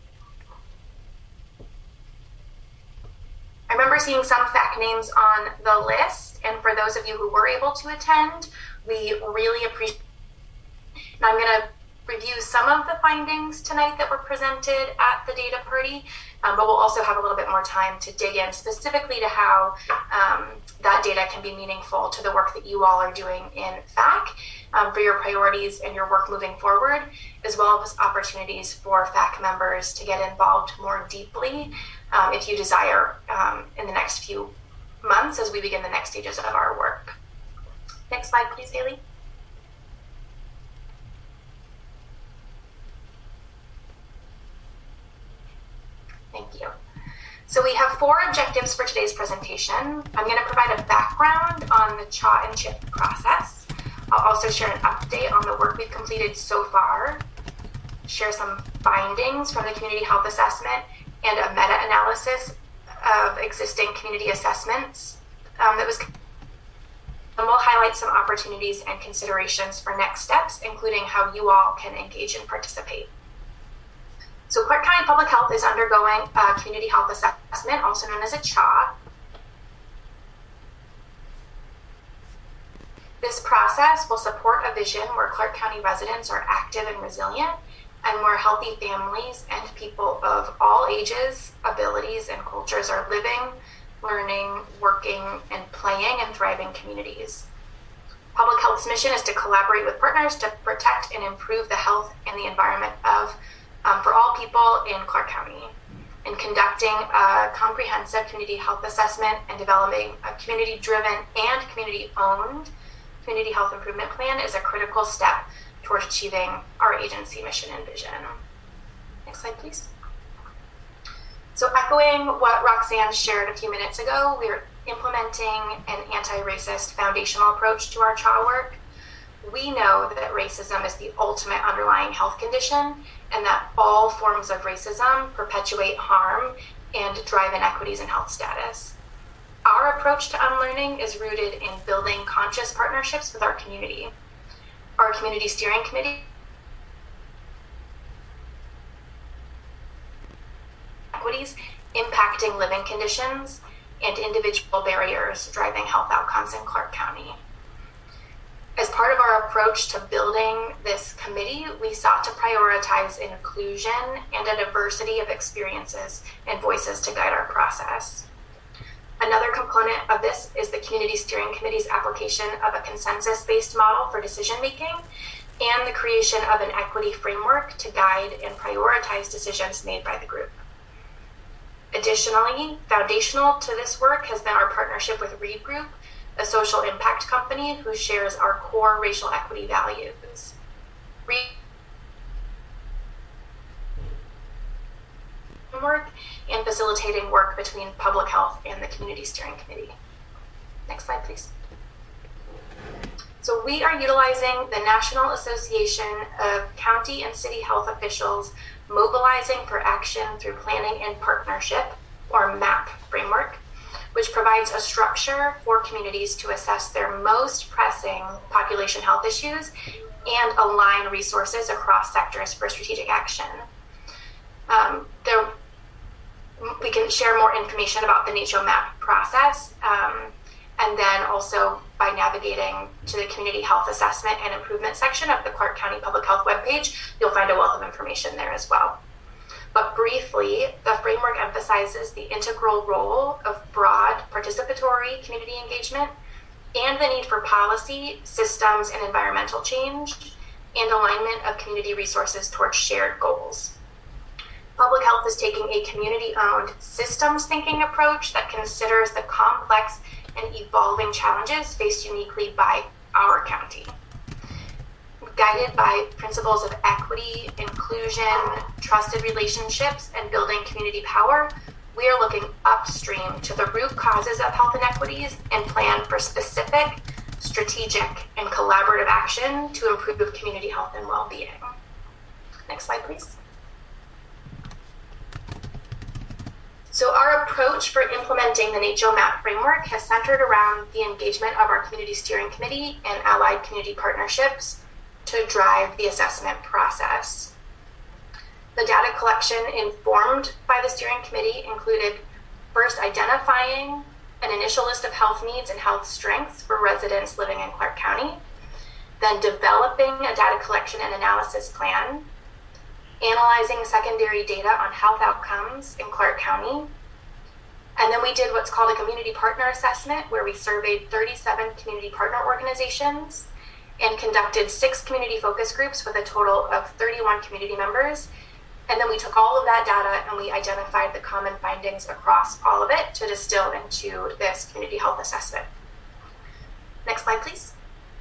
I remember seeing some F A C names on the list, and for those of you who were able to attend, we really appreciate it. And I'm going to review some of the findings tonight that were presented at the data party, um, but we'll also have a little bit more time to dig in specifically to how um, that data can be meaningful to the work that you all are doing in F A C um, for your priorities and your work moving forward, as well as opportunities for F A C members to get involved more deeply um, if you desire um, in the next few months as we begin the next stages of our work. Next slide, please, Haley. Thank you. So we have four objectives for today's presentation. I'm going to provide a background on the C H A and CHIP process. I'll also share an update on the work we've completed so far, share some findings from the community health assessment, and a meta-analysis of existing community assessments um, that was. And we'll highlight some opportunities and considerations for next steps, including how you all can engage and participate. So Clark County Public Health is undergoing a community health assessment, also known as a C H A. This process will support a vision where Clark County residents are active and resilient, and where healthy families and people of all ages, abilities, and cultures are living, learning, working, and playing in thriving communities. Public Health's mission is to collaborate with partners to protect and improve the health and the environment of um, for all people in Clark County. And conducting a comprehensive community health assessment and developing a community-driven and community-owned community health improvement plan is a critical step towards achieving our agency mission and vision. Next slide, please. So echoing what Roxanne shared a few minutes ago, we are implementing an anti-racist foundational approach to our child work. We know that racism is the ultimate underlying health condition and that all forms of racism perpetuate harm and drive inequities in health status. Our approach to unlearning is rooted in building conscious partnerships with our community. Our community steering committee inequities impacting living conditions and individual barriers driving health outcomes in Clark County. As part of our approach to building this committee, we sought to prioritize inclusion and a diversity of experiences and voices to guide our process. Another component of this is the Community Steering Committee's application of a consensus-based model for decision-making and the creation of an equity framework to guide and prioritize decisions made by the group. Additionally, foundational to this work has been our partnership with Reed Group, a social impact company who shares our core racial equity values. Reed work and facilitating work between public health and the Community Steering Committee. Next slide, please. So we are utilizing the National Association of County and City Health Officials Mobilizing for Action Through Planning and Partnership, or MAP framework, which provides a structure for communities to assess their most pressing population health issues and align resources across sectors for strategic action. Um, there, we can share more information about the NACCHO MAP process, um, and then also by navigating to the Community Health Assessment and Improvement section of the Clark County Public Health webpage, you'll find a wealth of information there as well. But briefly, the framework emphasizes the integral role of broad participatory community engagement and the need for policy, systems, and environmental change, and alignment of community resources towards shared goals. Public health is taking a community-owned systems thinking approach that considers the complex and evolving challenges faced uniquely by our county. Guided by principles of equity, inclusion, trusted relationships, and building community power, we are looking upstream to the root causes of health inequities and plan for specific, strategic, and collaborative action to improve community health and well-being. Next slide, please. So our approach for implementing the NACCHO MAP framework has centered around the engagement of our Community Steering Committee and allied community partnerships to drive the assessment process. The data collection informed by the steering committee included first identifying an initial list of health needs and health strengths for residents living in Clark County, then developing a data collection and analysis plan, analyzing secondary data on health outcomes in Clark County, and then we did what's called a community partner assessment, where we surveyed thirty-seven community partner organizations and conducted six community focus groups with a total of thirty-one community members. And then we took all of that data and we identified the common findings across all of it to distill into this community health assessment. Next slide, please.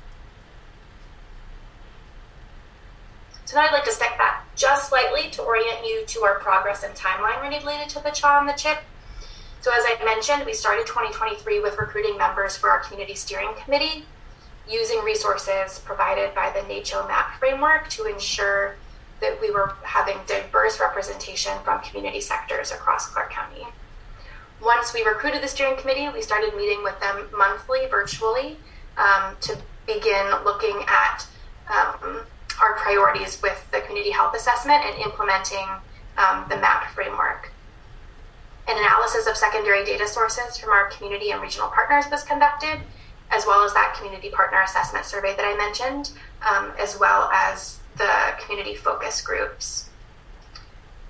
So now I'd like to step back just slightly to orient you to our progress and timeline related to the C H A and the CHIP. So as I mentioned, we started twenty twenty-three with recruiting members for our Community Steering Committee, using resources provided by the NACCHO MAP framework to ensure that we were having diverse representation from community sectors across Clark County. Once we recruited the steering committee, we started meeting with them monthly, virtually, um, to begin looking at um, our priorities with the community health assessment and implementing um, the MAP framework. An analysis of secondary data sources from our community and regional partners was conducted, as well as that community partner assessment survey that I mentioned, um, as well as the community focus groups.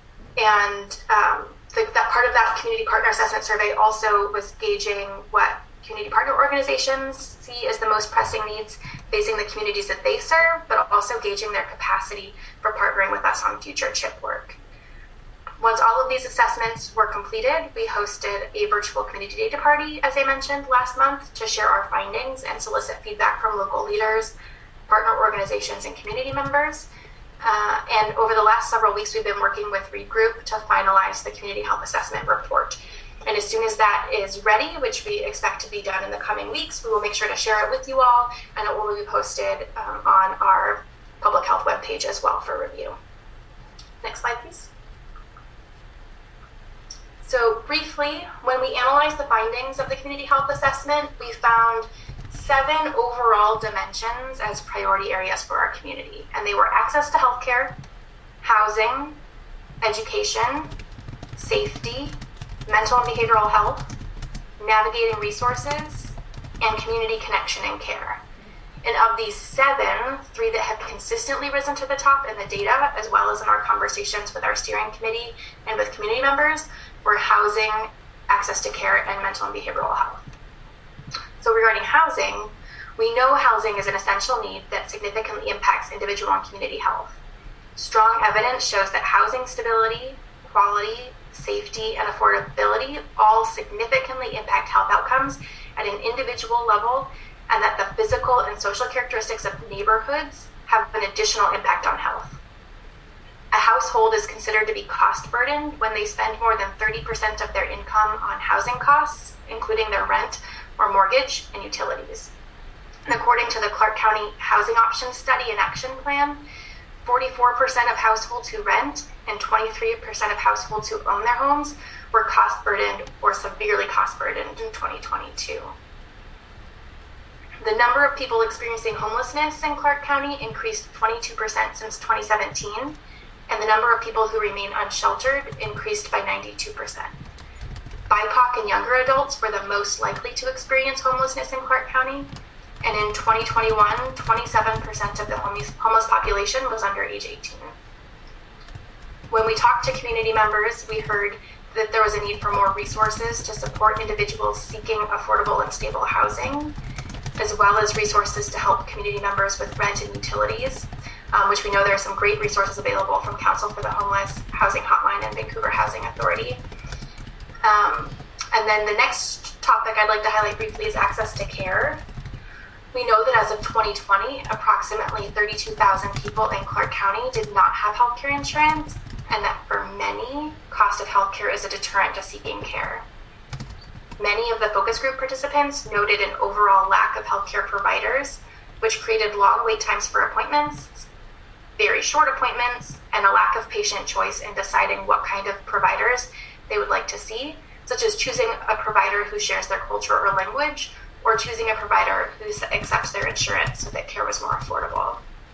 And um, the, that part of that community partner assessment survey also was gauging what community partner organizations see as the most pressing needs facing the communities that they serve, but also gauging their capacity for partnering with us on future CHIP work. Once all of these assessments were completed, we hosted a virtual community data party, as I mentioned, last month to share our findings and solicit feedback from local leaders, partner organizations, and community members. Uh, and over the last several weeks, we've been working with Regroup to finalize the community health assessment report. And as soon as that is ready, which we expect to be done in the coming weeks, we will make sure to share it with you all, and it will be posted um, on our public health webpage as well for review. Next slide, please. So briefly, when we analyzed the findings of the community health assessment, we found seven overall dimensions as priority areas for our community. And they were access to healthcare, housing, education, safety, mental and behavioral health, navigating resources, and community connection and care. And of these seven, three that have consistently risen to the top in the data, as well as in our conversations with our steering committee and with community members, were housing, access to care, and mental and behavioral health. So regarding housing, we know housing is an essential need that significantly impacts individual and community health. Strong evidence shows that housing stability, quality, safety, and affordability all significantly impact health outcomes at an individual level, and that the physical and social characteristics of neighborhoods have an additional impact on health. A household is considered to be cost burdened when they spend more than thirty percent of their income on housing costs, including their rent or mortgage and utilities. And according to the Clark County Housing Options Study and Action Plan, forty-four percent of households who rent and twenty-three percent of households who own their homes were cost burdened or severely cost burdened in twenty twenty-two. The number of people experiencing homelessness in Clark County increased twenty-two percent since twenty seventeen, and the number of people who remain unsheltered increased by ninety-two percent. B I P O C and younger adults were the most likely to experience homelessness in Clark County, and in twenty twenty-one, twenty-seven percent of the homeless population was under age eighteen. When we talked to community members, we heard that there was a need for more resources to support individuals seeking affordable and stable housing, as well as resources to help community members with rent and utilities, um, which we know there are some great resources available from Council for the Homeless, Housing Hotline, and Vancouver Housing Authority. Um, and then the next topic I'd like to highlight briefly is access to care. We know that as of twenty twenty, approximately thirty-two thousand people in Clark County did not have healthcare insurance, and that for many, cost of healthcare is a deterrent to seeking care. Many of the focus group participants noted an overall lack of healthcare providers, which created long wait times for appointments, very short appointments, and a lack of patient choice in deciding what kind of providers they would like to see, such as choosing a provider who shares their culture or language, or choosing a provider who accepts their insurance so that care was more affordable.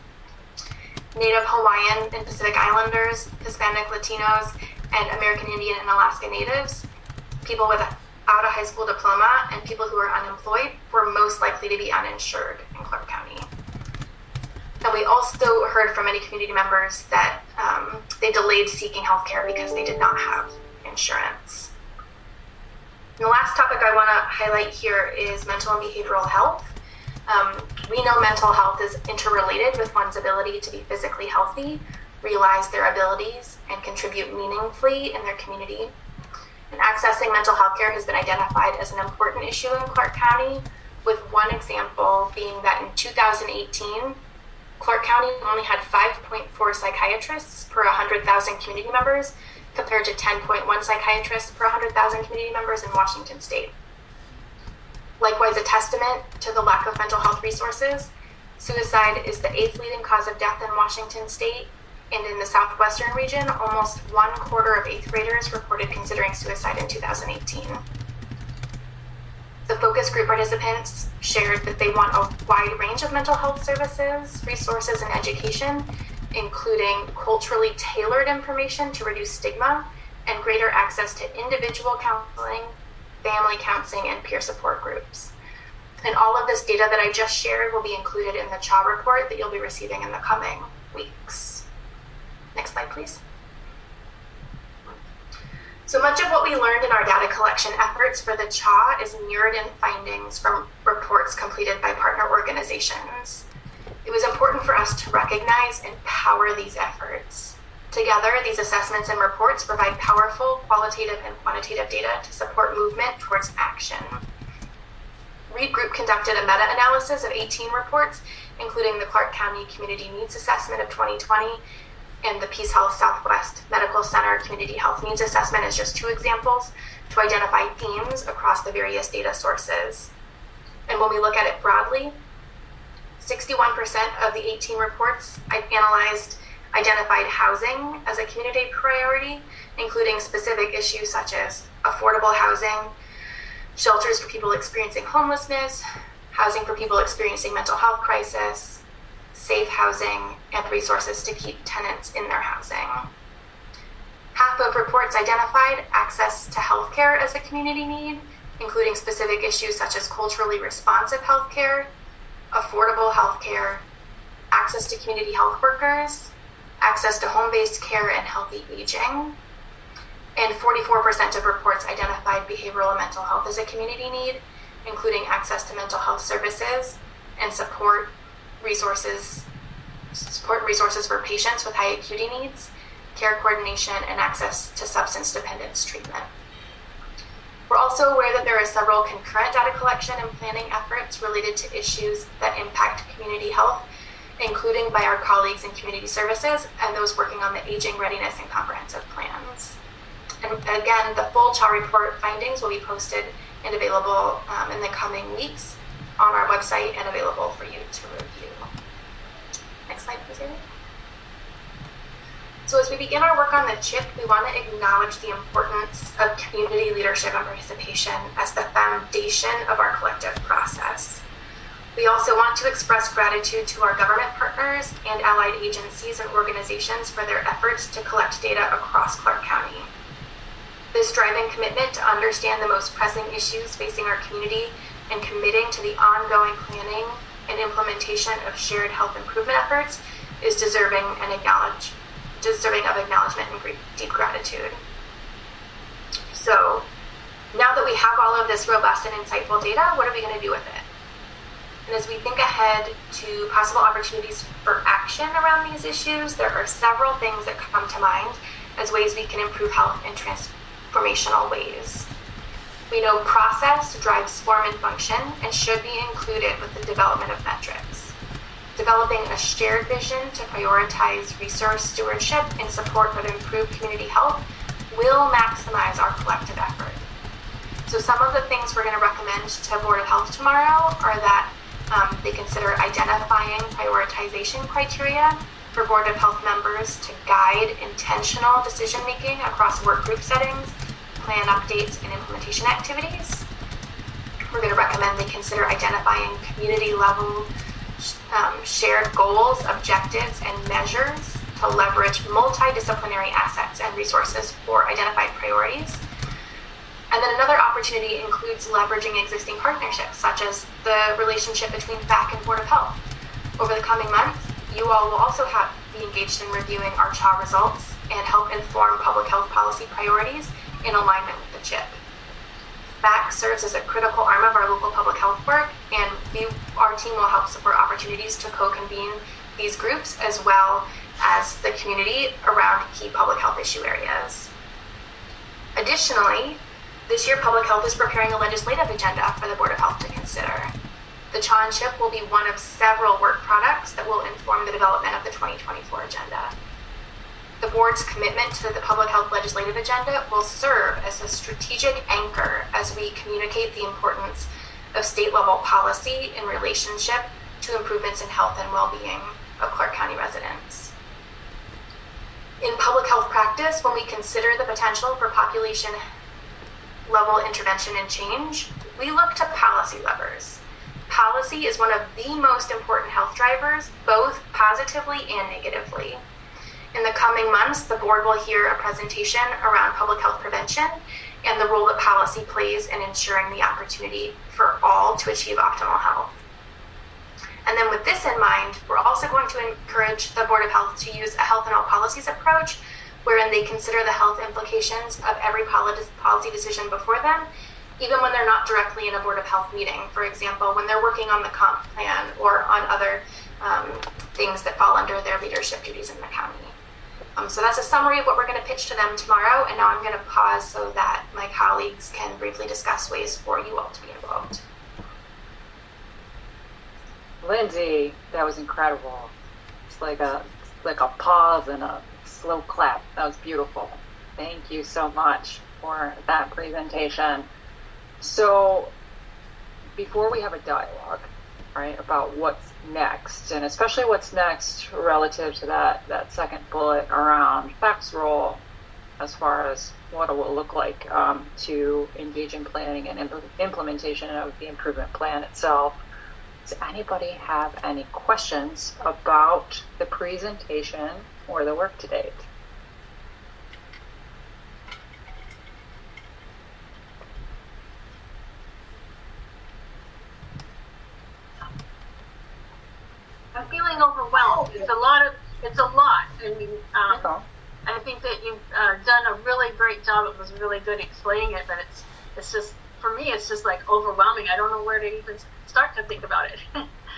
Native Hawaiian and Pacific Islanders, Hispanic Latinos, and American Indian and Alaska Natives, people without a high school diploma, and people who are unemployed were most likely to be uninsured in Clark County. And we also heard from many community members that um, they delayed seeking health care because they did not have insurance. And the last topic I want to highlight here is mental and behavioral health. Um, we know mental health is interrelated with one's ability to be physically healthy, realize their abilities, and contribute meaningfully in their community. And accessing mental health care has been identified as an important issue in Clark County, with one example being that in two thousand eighteen, Clark County only had five point four psychiatrists per one hundred thousand community members, compared to ten point one psychiatrists per one hundred thousand community members in Washington State. Likewise, a testament to the lack of mental health resources, suicide is the eighth leading cause of death in Washington State, and in the southwestern region, almost one quarter of eighth graders reported considering suicide in two thousand eighteen. The focus group participants shared that they want a wide range of mental health services, resources, and education, including culturally tailored information to reduce stigma and greater access to individual counseling, family counseling, and peer support groups. And all of this data that I just shared will be included in the C H A report that you'll be receiving in the coming weeks. Next slide, please. So much of what we learned in our data collection efforts for the C H A is mirrored in findings from reports completed by partner organizations. It was important for us to recognize and power these efforts. Together, these assessments and reports provide powerful qualitative and quantitative data to support movement towards action. Reed Group conducted a meta-analysis of eighteen reports, including the Clark County Community Needs Assessment of twenty twenty and the Peace Health Southwest Medical Center Community Health Needs Assessment as just two examples, to identify themes across the various data sources. And when we look at it broadly, sixty-one percent of the eighteen reports I analyzed identified housing as a community priority, including specific issues such as affordable housing, shelters for people experiencing homelessness, housing for people experiencing mental health crisis, safe housing, and resources to keep tenants in their housing. Half of reports identified access to healthcare as a community need, including specific issues such as culturally responsive healthcare, affordable healthcare, access to community health workers, access to home-based care and healthy aging. And forty-four percent of reports identified behavioral and mental health as a community need, including access to mental health services and support resources, support resources for patients with high acuity needs, care coordination, and access to substance dependence treatment. We're also aware that there are several concurrent data collection and planning efforts related to issues that impact community health, including by our colleagues in community services and those working on the aging readiness and comprehensive plans. And again, the full C H A report findings will be posted and available um, in the coming weeks on our website and available for you to review. Next slide, please, Amy. So as we begin our work on the CHIP, we want to acknowledge the importance of community leadership and participation as the foundation of our collective process. We also want to express gratitude to our government partners and allied agencies and organizations for their efforts to collect data across Clark County. This driving commitment to understand the most pressing issues facing our community and committing to the ongoing planning and implementation of shared health improvement efforts is deserving and acknowledge, deserving of acknowledgement and deep gratitude. So now that we have all of this robust and insightful data, what are we going to do with it? And as we think ahead to possible opportunities for action around these issues, there are several things that come to mind as ways we can improve health in transformational ways. We know process drives form and function and should be included with the development of metrics. Developing a shared vision to prioritize resource stewardship in support of improved community health will maximize our collective effort. So some of the things we're going to recommend to Board of Health tomorrow are that um, they consider identifying prioritization criteria for Board of Health members to guide intentional decision-making across work group settings, plan updates, and implementation activities. We're going to recommend they consider identifying community-level um, shared goals, objectives, and measures to leverage multidisciplinary assets and resources for identified priorities. And then another opportunity includes leveraging existing partnerships, such as the relationship between F A C and Board of Health. Over the coming months, you all will also have be engaged in reviewing our C H A results and help inform public health policy priorities in alignment with the CHIP. F A C serves as a critical arm of our local public health work, and we, our team will help support opportunities to co-convene these groups as well as the community around key public health issue areas. Additionally, this year Public Health is preparing a legislative agenda for the Board of Health to consider. The C H A and CHIP will be one of several work products that will inform the development of the twenty twenty-four agenda. The board's commitment to the public health legislative agenda will serve as a strategic anchor as we communicate the importance of state-level policy in relationship to improvements in health and well-being of Clark County residents. In public health practice, when we consider the potential for population-level intervention and change, we look to policy levers. Policy is one of the most important health drivers, both positively and negatively. In the coming months, the board will hear a presentation around public health prevention and the role that policy plays in ensuring the opportunity for all to achieve optimal health. And then with this in mind, we're also going to encourage the Board of Health to use a health and all policies approach wherein they consider the health implications of every policy decision before them, even when they're not directly in a Board of Health meeting. For example, when they're working on the comp plan or on other um, things that fall under their leadership duties in the county. Um, so that's a summary of what we're going to pitch to them tomorrow, and now I'm going to pause so that my colleagues can briefly discuss ways for you all to be involved. Lindsay, that was incredible. It's like a it's like a pause and a slow clap. That was beautiful. Thank you so much for that presentation. So before we have a dialogue, right, about what's next, and especially what's next relative to that, that second bullet around FACT's role as far as what it will look like um, to engage in planning and impl- implementation of the improvement plan itself. Does anybody have any questions about the presentation or the work to date? I'm feeling overwhelmed. It's a lot of, it's a lot. I mean, um, I think that you've uh, done a really great job. It was really good explaining it, but it's, it's just, for me, it's just like overwhelming. I don't know where to even start to think about it.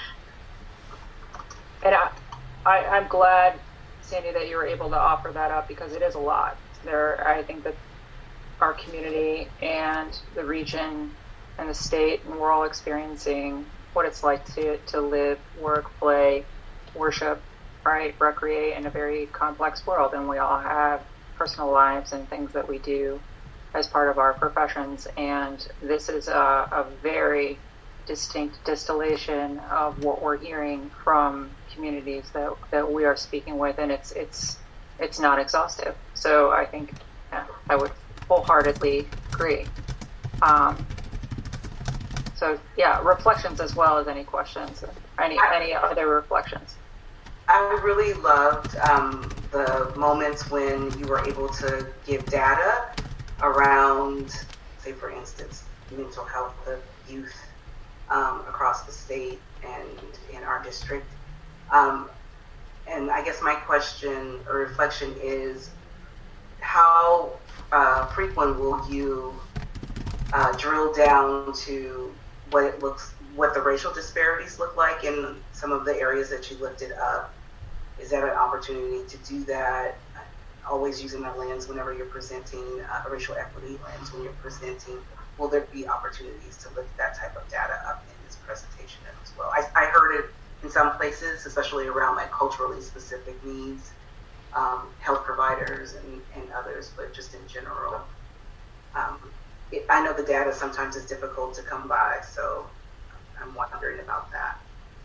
And I, I, I'm glad, Sandy, that you were able to offer that up, because it is a lot. There, I think that our community and the region and the state, and we're all experiencing what it's like to, to live, work, play, worship, right, recreate in a very complex world. And we all have personal lives and things that we do as part of our professions. And this is a, a very distinct distillation of what we're hearing from communities that, that we are speaking with. And it's, it's, it's not exhaustive. So I think yeah, I would wholeheartedly agree. Um, So yeah, reflections as well as any questions, any any other reflections. I really loved um, the moments when you were able to give data around, say for instance, mental health of youth um, across the state and in our district. Um, and I guess my question or reflection is, how uh, frequent will you uh, drill down to what it looks, what the racial disparities look like in some of the areas that you lifted up? Is that an opportunity to do that? Always using a lens whenever you're presenting uh, a racial equity lens when you're presenting. Will there be opportunities to lift that type of data up in this presentation as well? I, I heard it in some places, especially around like culturally specific needs, um, health providers and, and others, but just in general. Um, it, I know the data sometimes is difficult to come by, so I'm wondering about that.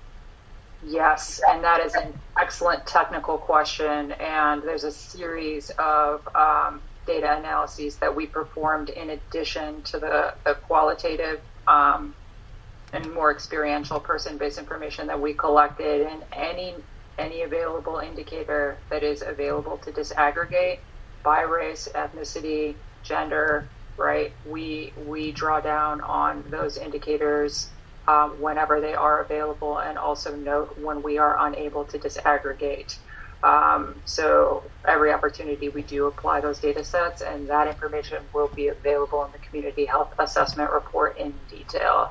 Yes, and that is an excellent technical question, and there's a series of um, data analyses that we performed in addition to the, the qualitative um, and more experiential person-based information that we collected, and any any available indicator that is available to disaggregate by race, ethnicity, gender, right? We we draw down on those indicators Um, whenever they are available, and also note when we are unable to disaggregate. Um, so every opportunity we do apply those data sets, and that information will be available in the Community Health Assessment Report in detail.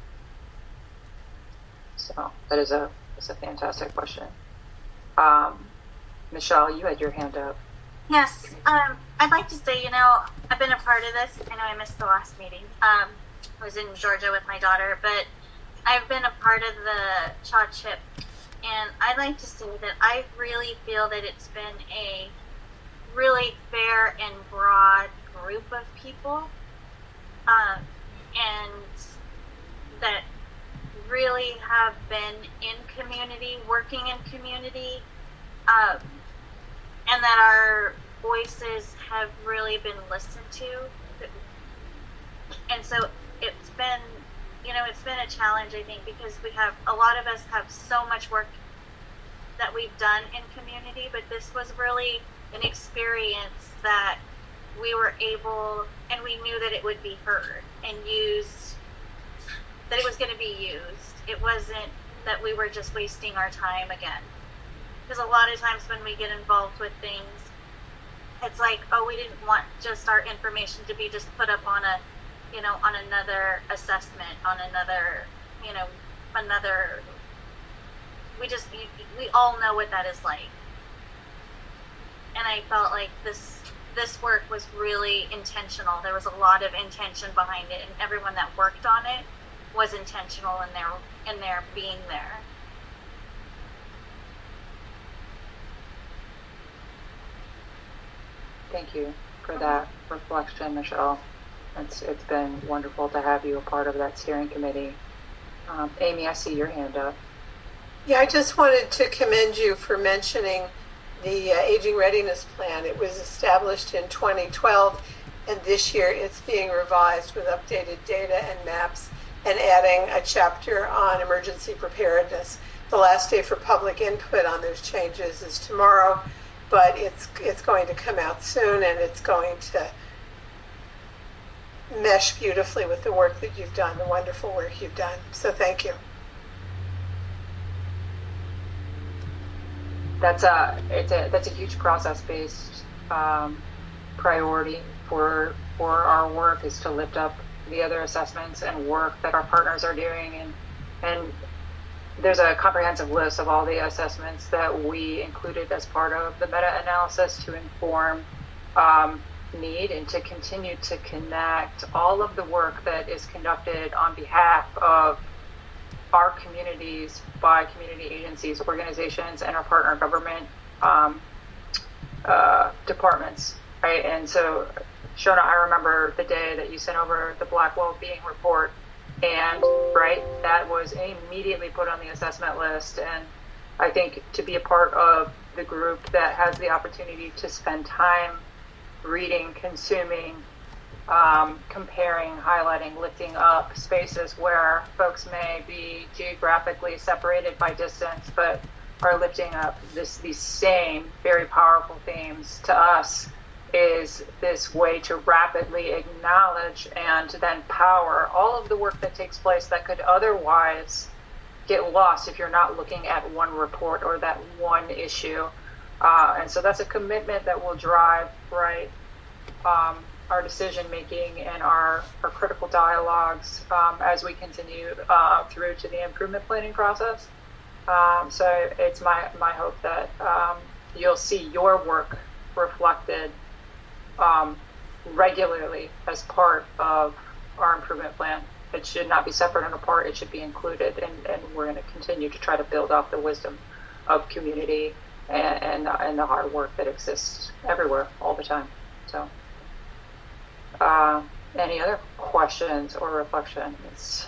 So that is a, that's a fantastic question. Um, Michelle, you had your hand up. Yes, um, I'd like to say, you know, I've been a part of this. I know I missed the last meeting. Um, I was in Georgia with my daughter, but I've been a part of the C H A C H I P, and I'd like to say that I really feel that it's been a really fair and broad group of people, um, and that really have been in community, working in community, um, and that our voices have really been listened to. And so it's been, you know, it's been a challenge, I think, because we have, a lot of us have so much work that we've done in community, but this was really an experience that we were able, and we knew that it would be heard and used, that it was going to be used. It wasn't that we were just wasting our time again. Because a lot of times when we get involved with things, it's like, oh, we didn't want just our information to be just put up on a, you know, on another assessment, on another, you know, another, we just, we all know what that is like. And I felt like this, this work was really intentional. There was a lot of intention behind it, and everyone that worked on it was intentional in their, in their being there. Thank you for that reflection, Michelle. It's it's been wonderful to have you a part of that steering committee. Um, Amy, I see your hand up. Yeah, I just wanted to commend you for mentioning the uh, Aging Readiness Plan. It was established in twenty twelve, and this year it's being revised with updated data and maps and adding a chapter on emergency preparedness. The last day for public input on those changes is tomorrow, but it's it's going to come out soon, and it's going to mesh beautifully with the work that you've done, the wonderful work you've done. So thank you. That's a it's a that's a huge process-based um, priority for for our work, is to lift up the other assessments and work that our partners are doing, and and there's a comprehensive list of all the assessments that we included as part of the meta-analysis to inform um, need and to continue to connect all of the work that is conducted on behalf of our communities by community agencies, organizations, and our partner government um, uh, departments, right? And so, Shona, I remember the day that you sent over the Black Wellbeing Report, and right, that was immediately put on the assessment list. And I think to be a part of the group that has the opportunity to spend time reading, consuming, Um, comparing, highlighting, lifting up spaces where folks may be geographically separated by distance, but are lifting up this, these same very powerful themes to us, is this way to rapidly acknowledge and then power all of the work that takes place that could otherwise get lost if you're not looking at one report or that one issue. Uh, and so that's a commitment that will drive, right, um, our decision making and our, our critical dialogues um, as we continue uh, through to the improvement planning process. Um, so it's my, my hope that um, you'll see your work reflected um, regularly as part of our improvement plan. It should not be separate and apart. It should be included, and, and we're going to continue to try to build off the wisdom of community and, and, and the hard work that exists everywhere all the time. So. Uh, any other questions or reflections?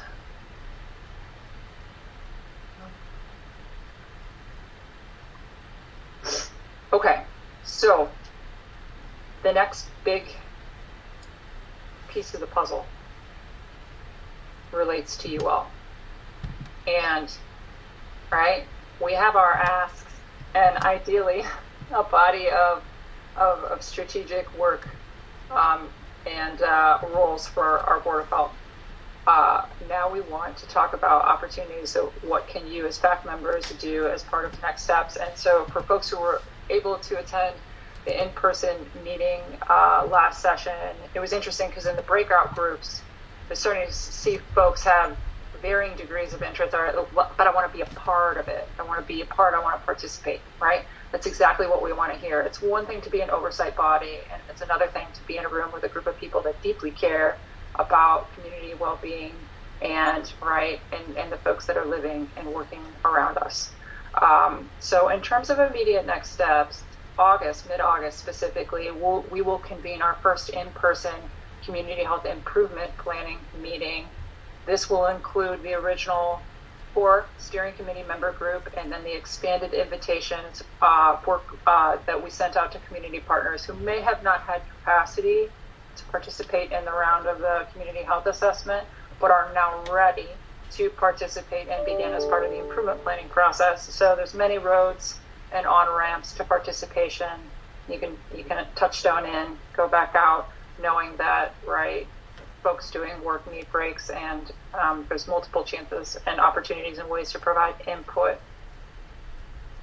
Okay, so the next big piece of the puzzle relates to you all. And, right, we have our asks and ideally a body of, of, of strategic work um, and uh, roles for our Board of Health. Uh, now we want to talk about opportunities. So what can you as FACT members do as part of Next Steps? And so for folks who were able to attend the in-person meeting uh, last session, it was interesting because in the breakout groups, we're starting to see folks have varying degrees of interest, but I want to be a part of it. I want to be a part, I want to participate, right? That's exactly what we want to hear. It's one thing to be an oversight body, and it's another thing to be in a room with a group of people that deeply care about community well-being and, right, and, and the folks that are living and working around us. Um, so in terms of immediate next steps, August, mid-August specifically, we'll, we will convene our first in-person community health improvement planning meeting. This will include the original four steering committee member group and then the expanded invitations uh, for, uh, that we sent out to community partners who may have not had capacity to participate in the round of the community health assessment, but are now ready to participate and begin as part of the improvement planning process. So there's many roads and on-ramps to participation. You can, you can touchdown in, go back out, knowing that, right, folks doing work need breaks, and um, there's multiple chances and opportunities and ways to provide input.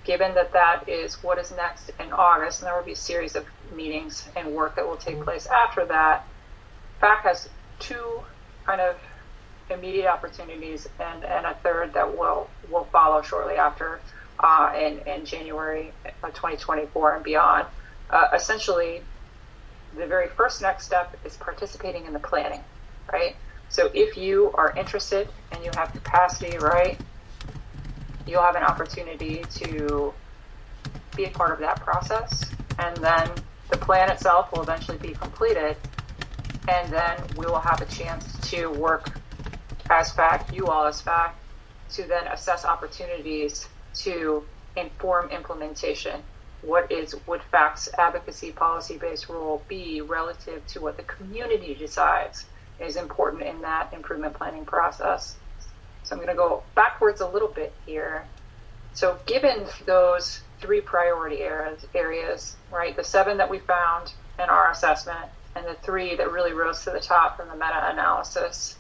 given that that is what is next in August, and there will be a series of meetings and work that will take place after that, F A C has two kind of immediate opportunities and, and a third that will, will follow shortly after uh, in, in January of twenty twenty-four and beyond. Uh, essentially, the very first next step is participating in the planning, right? So if you are interested and you have capacity, right, you'll have an opportunity to be a part of that process. And then the plan itself will eventually be completed. And then we will have a chance to work as F A C, you all as F A C, to then assess opportunities to inform implementation. What is, would F A C's advocacy policy-based role be relative to what the community decides is important in that improvement planning process? So I'm going to go backwards a little bit here. So given those three priority areas, areas, right, the seven that we found in our assessment and the three that really rose to the top from the meta-analysis,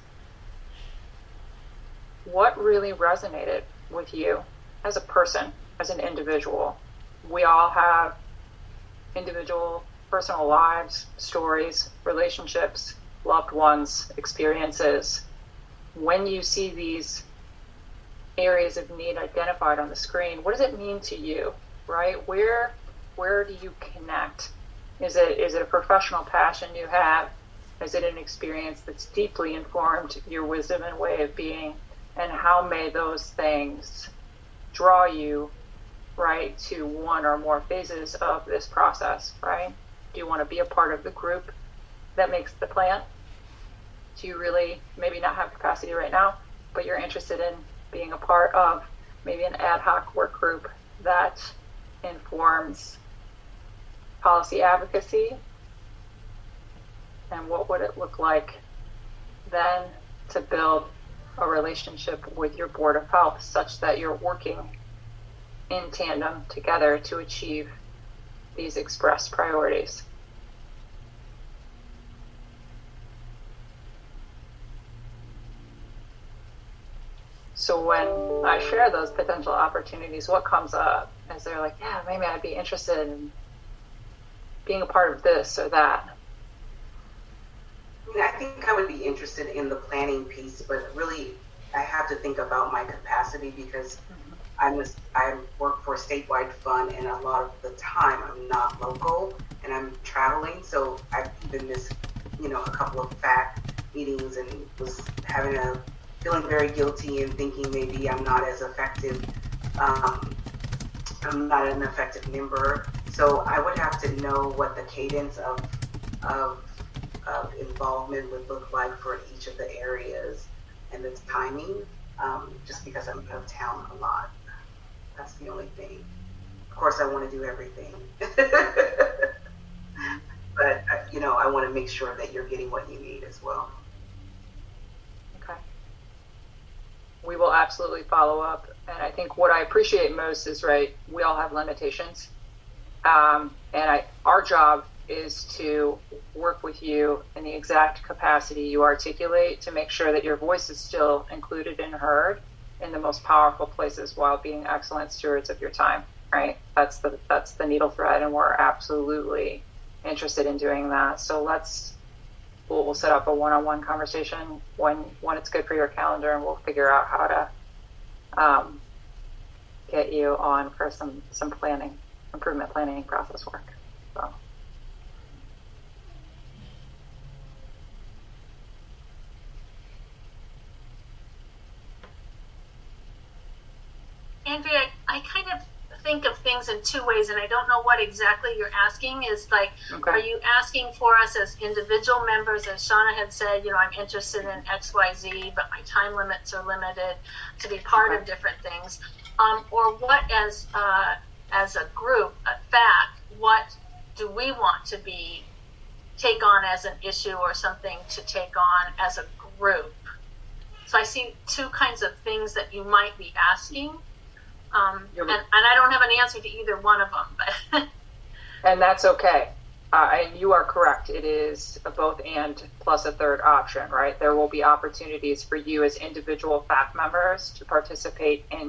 what really resonated with you as a person, as an individual? We all have individual personal lives, stories, relationships, loved ones, experiences. When you see these areas of need identified on the screen, what does it mean to you, right? Where where do you connect? Is it is it a professional passion you have? Is it an experience that's deeply informed your wisdom and way of being? And how may those things draw you, right, to one or more phases of this process, right? Do you want to be a part of the group that makes the plan? Do you really maybe not have capacity right now, but you're interested in being a part of maybe an ad hoc work group that informs policy advocacy? And what would it look like then to build a relationship with your Board of Health such that you're working in tandem together to achieve these expressed priorities? So when I share those potential opportunities, what comes up is they're like, yeah, maybe I'd be interested in being a part of this or that. I mean, I think I would be interested in the planning piece, but really I have to think about my capacity because mm-hmm. I'm a, I work for a statewide fund, and a lot of the time I'm not local and I'm traveling. So I've even missed, you know, a couple of F A C meetings and was having a feeling very guilty and thinking maybe I'm not as effective. Um, I'm not an effective member. So I would have to know what the cadence of of of involvement would look like for each of the areas and the timing, um, just because I'm out of town a lot. That's the only thing. Of course, I want to do everything. But, you know, I want to make sure that you're getting what you need as well. Okay. We will absolutely follow up. And I think what I appreciate most is, right, we all have limitations. Um, and I, our job is to work with you in the exact capacity you articulate to make sure that your voice is still included and heard in the most powerful places while being excellent stewards of your time, right? That's the that's the needle thread, and we're absolutely interested in doing that. So let's we'll, we'll set up a one-on-one conversation when when it's good for your calendar, and we'll figure out how to um, get you on for some some planning, improvement planning process work. So. Andrea, I kind of think of things in two ways, and I don't know what exactly you're asking. Is like, okay. Are you asking for us as individual members? As Shauna had said, you know, I'm interested in X, Y, Z, but my time limits are limited to be part okay. of different things. Um, or what, as uh, as a group, a F A C, what do we want to be take on as an issue or something to take on as a group? So I see two kinds of things that you might be asking. Um, and, and I don't have an answer to either one of them. But and that's okay. Uh, and you are correct. It is a both and plus a third option, right? There will be opportunities for you as individual F A C members to participate in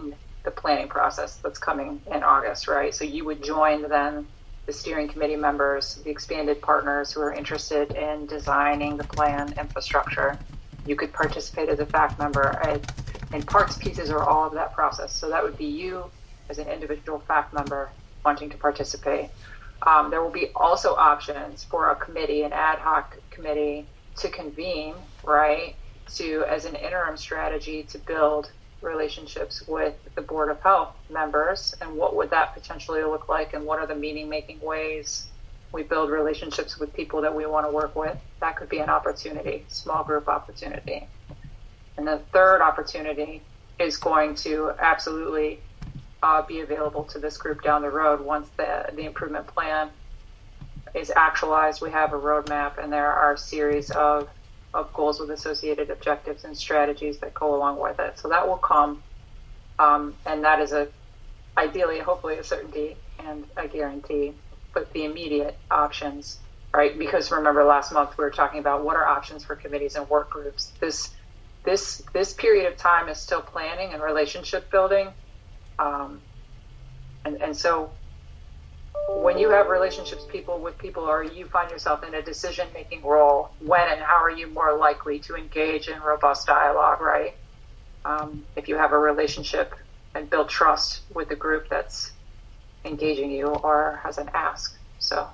the planning process that's coming in August, right? So you would join then the steering committee members, the expanded partners who are interested in designing the plan infrastructure. You could participate as a fact member, and, and parts, pieces, or all of that process. So that would be you as an individual fact member wanting to participate. Um, there will be also options for a committee, an ad hoc committee, to convene, right, to, as an interim strategy, to build relationships with the Board of Health members, and what would that potentially look like, and what are the meaning-making ways we build relationships with people that we want to work with. That could be an opportunity, small group opportunity. And the third opportunity is going to absolutely uh, be available to this group down the road once the, the improvement plan is actualized. We have a roadmap, and there are a series of of goals with associated objectives and strategies that go along with it. So that will come, um, and that is a ideally, hopefully, a certainty and a guarantee. But the immediate options, right? Because remember, last month we were talking about what are options for committees and work groups. This this this period of time is still planning and relationship building, um, and and so when you have relationships people with people, or you find yourself in a decision-making role, when and how are you more likely to engage in robust dialogue, right? Um, if you have a relationship and build trust with the group that's engaging you or has an ask. So,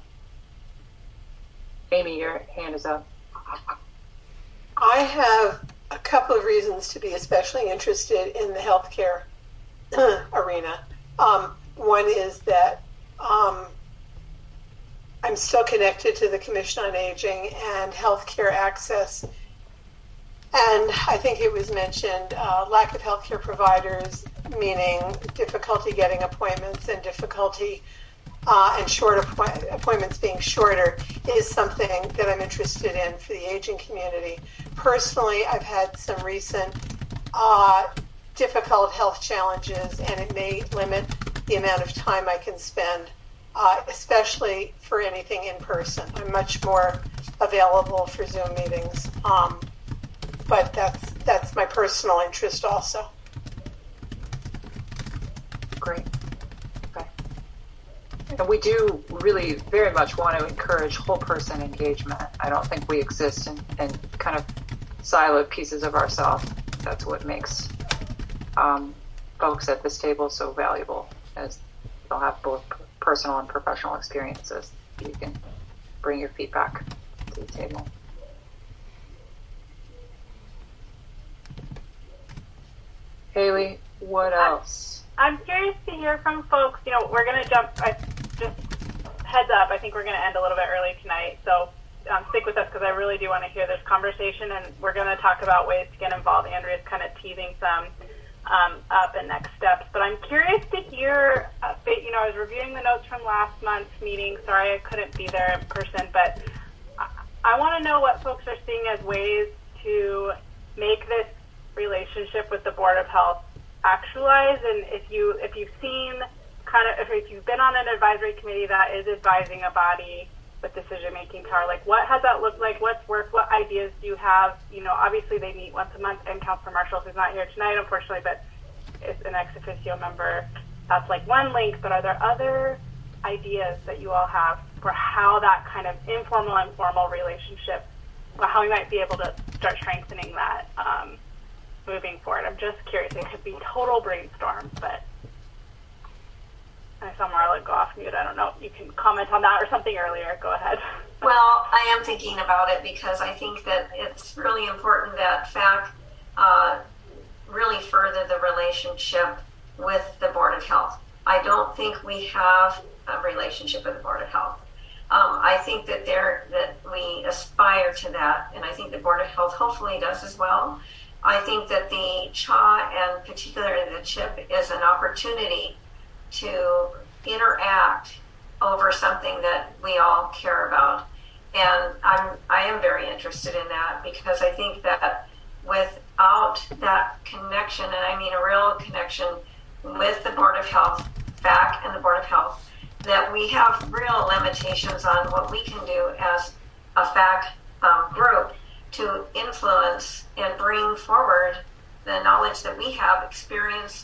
Amy, your hand is up. I have a couple of reasons to be especially interested in the healthcare arena. Um, one is that Um, I'm still connected to the Commission on Aging and healthcare access. And I think it was mentioned, uh, lack of healthcare providers, meaning difficulty getting appointments and difficulty uh, and short appoint- appointments being shorter, is something that I'm interested in for the aging community. Personally, I've had some recent uh, difficult health challenges, and it may limit the amount of time I can spend, uh, especially for anything in person. I'm much more available for Zoom meetings, um, but that's that's my personal interest also. Great. Okay. And we do really very much want to encourage whole person engagement. I don't think we exist in, in kind of siloed pieces of ourselves. That's what makes um, folks at this table so valuable, as they'll have both personal and professional experiences. You can bring your feedback to the table. Haley, what else? I'm curious to hear from folks. You know, we're going to jump, I, just heads up, I think we're going to end a little bit early tonight. So um, stick with us, because I really do want to hear this conversation, and we're going to talk about ways to get involved. Andrea's kind of teasing some Um, up and next steps, but I'm curious to hear, uh, you know, I was reviewing the notes from last month's meeting. Sorry I couldn't be there in person, but I, I want to know what folks are seeing as ways to make this relationship with the Board of Health actualize. And if you if you've seen kind of if, if you've been on an advisory committee that is advising a body with decision making power, like what has that looked like? What's worked? What ideas do you have? You know, obviously they meet once a month, and Councilor Marshall, who's not here tonight, unfortunately, but is an ex officio member. That's like one link, but are there other ideas that you all have for how that kind of informal and formal relationship, or how we might be able to start strengthening that um, moving forward? I'm just curious. It could be total brainstorm, but I saw Marla go off mute. I don't know. You can comment on that or something earlier. Go ahead. Well, I am thinking about it, because I think that it's really important that F A C uh, really further the relationship with the Board of Health. I don't think we have a relationship with the Board of Health. Um, I think that there that we aspire to that, and I think the Board of Health hopefully does as well. I think that the C H A, and particularly the CHIP, is an opportunity to interact over something that we all care about. And I'm, I am very interested in that, because I think that without that connection, and I mean a real connection with the Board of Health, F A C and the Board of Health, that we have real limitations on what we can do as a F A C um, group to influence and bring forward the knowledge that we have, experience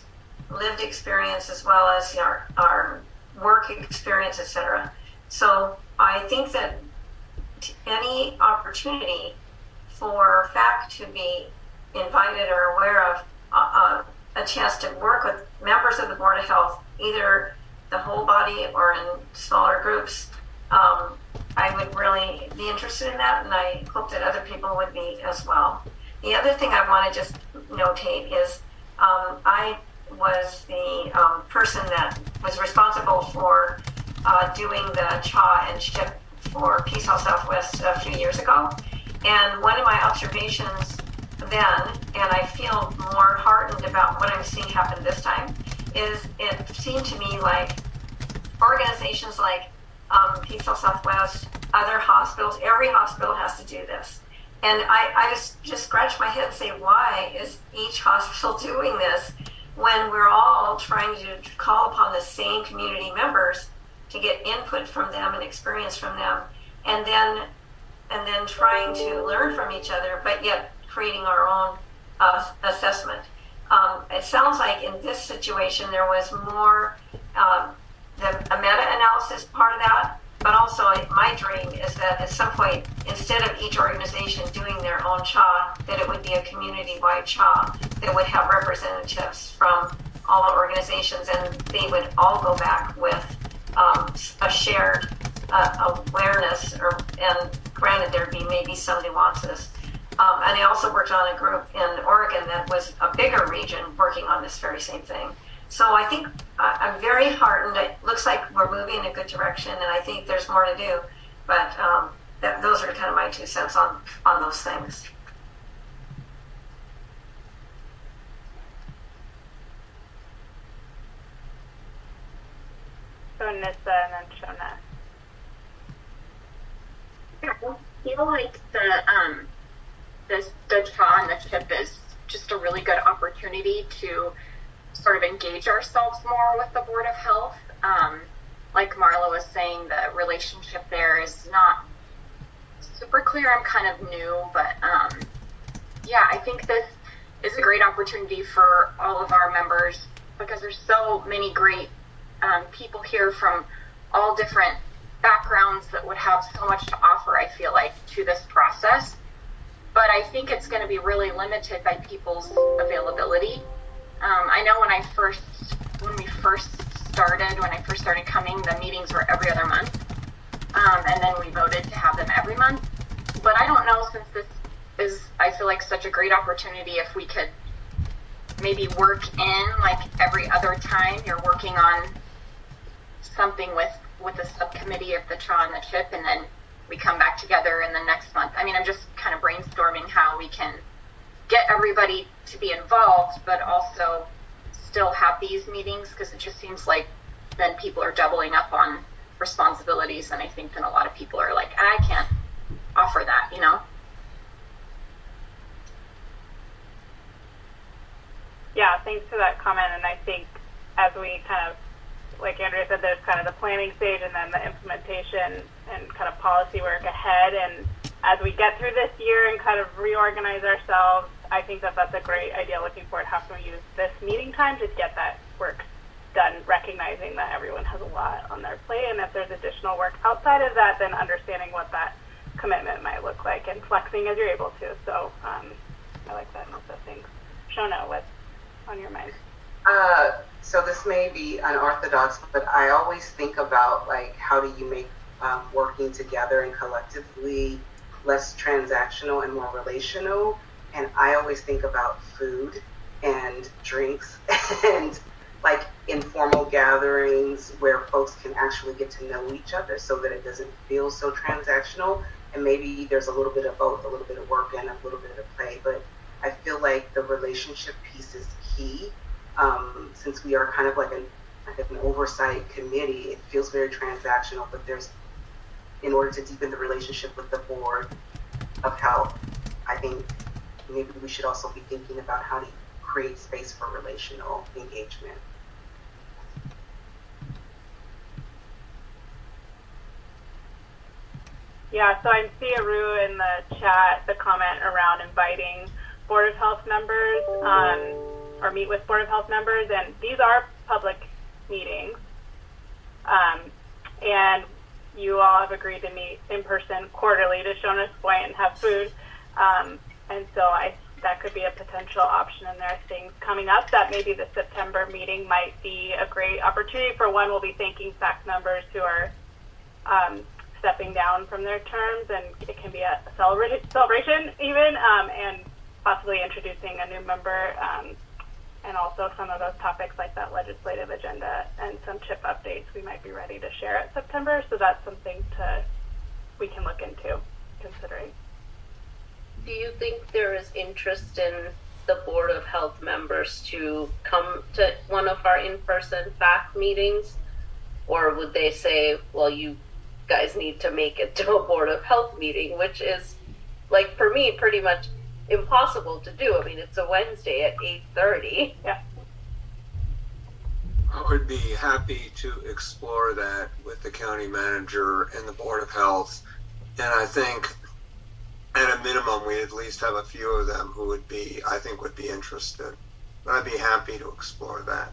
lived experience as well as our, our work experience, et cetera. So I think that any opportunity for F A C to be invited or aware of uh, a chance to work with members of the Board of Health, either the whole body or in smaller groups, um, I would really be interested in that, and I hope that other people would be as well. The other thing I want to just notate is um, I was the um, person that was responsible for uh, doing the C H A and SHIP for Peace Health Southwest a few years ago. And one of my observations then, and I feel more heartened about what I'm seeing happen this time, is it seemed to me like organizations like um, Peace Health Southwest, other hospitals, every hospital has to do this. And I, I just, just scratch my head and say, why is each hospital doing this when we're all trying to call upon the same community members to get input from them and experience from them, and then and then trying to learn from each other, but yet creating our own uh, assessment. Um, it sounds like in this situation there was more um, the, a meta-analysis part of that, but also my dream is that at some point, instead of each organization doing their own C H A, that it would be a community-wide C H A that would have representatives from all the organizations, and they would all go back with um, a shared uh, awareness, or, and granted there'd be maybe some nuances. Um, and I also worked on a group in Oregon that was a bigger region working on this very same thing. So I think uh, I'm very heartened. It looks like we're moving in a good direction, and I think there's more to do. But um, that, those are kind of my two cents on, on those things. So Nissa and then Shona. I feel like the um, this the C H A and the SHIP is just a really good opportunity to sort of engage ourselves more with the Board of Health. Um, like Marla was saying, the relationship there is not super clear. I'm kind of new, but um, yeah, I think this is a great opportunity for all of our members, because there's so many great um, people here from all different backgrounds that would have so much to offer, I feel like, to this process. But I think it's going to be really limited by people's availability. Um, I know when I first, when we first started, when I first started coming, the meetings were every other month. Um, and then we voted to have them every month. But I don't know, since this is, I feel like, such a great opportunity, if we could maybe work in, like, every other time you're working on something with, with a subcommittee of the C H A and the SHIP, and then we come back together in the next month. I mean, I'm just kind of brainstorming how we can get everybody to be involved, but also still have these meetings, because it just seems like then people are doubling up on responsibilities, and I think then a lot of people are like, I can't offer that, you know? Yeah, thanks for that comment. And I think as we kind of, like Andrea said, there's kind of the planning stage and then the implementation and kind of policy work ahead. And as we get through this year and kind of reorganize ourselves, I think that that's a great idea, looking forward to how can we use this meeting time to get that work done, recognizing that everyone has a lot on their plate, and if there's additional work outside of that, then understanding what that commitment might look like and flexing as you're able to. So um, I like that note of things. Shona, what's on your mind? Uh, so this may be unorthodox, but I always think about, like, how do you make um, working together and collectively less transactional and more relational? And I always think about food and drinks and like informal gatherings where folks can actually get to know each other, so that it doesn't feel so transactional. And maybe there's a little bit of both, a little bit of work and a little bit of play, but I feel like the relationship piece is key. Um, since we are kind of like an, like an oversight committee, it feels very transactional, but there's, in order to deepen the relationship with the Board of Health, I think maybe we should also be thinking about how to create space for relational engagement. Yeah, so I see Aru in the chat, the comment around inviting Board of Health members, um, or meet with Board of Health members, and these are public meetings. Um, and you all have agreed to meet in person quarterly to Shona's point and have food. Um, and so I, that could be a potential option, and there are things coming up that maybe the September meeting might be a great opportunity. For one, we'll be thanking F A C members who are um, stepping down from their terms, and it can be a celebra- celebration even, um, and possibly introducing a new member, um, and also some of those topics like that legislative agenda and some CHIP updates we might be ready to share at September. So that's something to we can look into considering. Do you think there is interest in the Board of Health members to come to one of our in-person F A C meetings? Or would they say, well, you guys need to make it to a Board of Health meeting, which is, like, for me, pretty much impossible to do. I mean, it's a Wednesday at eight thirty. Yeah. I would be happy to explore that with the county manager and the Board of Health. And I think at a minimum, we at least have a few of them who would be, I think, would be interested. I'd be happy to explore that.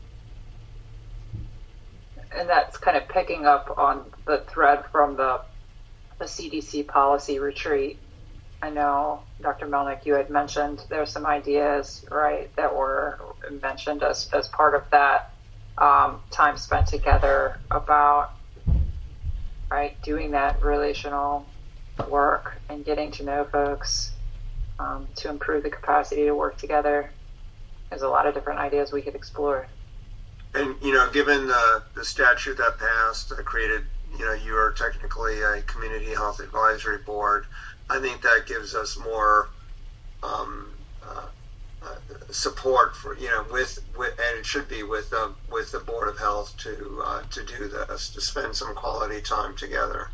And that's kind of picking up on the thread from the the C D C policy retreat. I know, Doctor Melnick, you had mentioned there's some ideas, right, that were mentioned as, as part of that um, time spent together about, right, doing that relational work and getting to know folks um, to improve the capacity to work together. There's a lot of different ideas we could explore. And, you know, given the, the statute that passed, that created, you know, you are technically a community health advisory board, I think that gives us more um, uh, uh, support for, you know, with, with and it should be with the, with the Board of Health to uh, to do this, to spend some quality time together.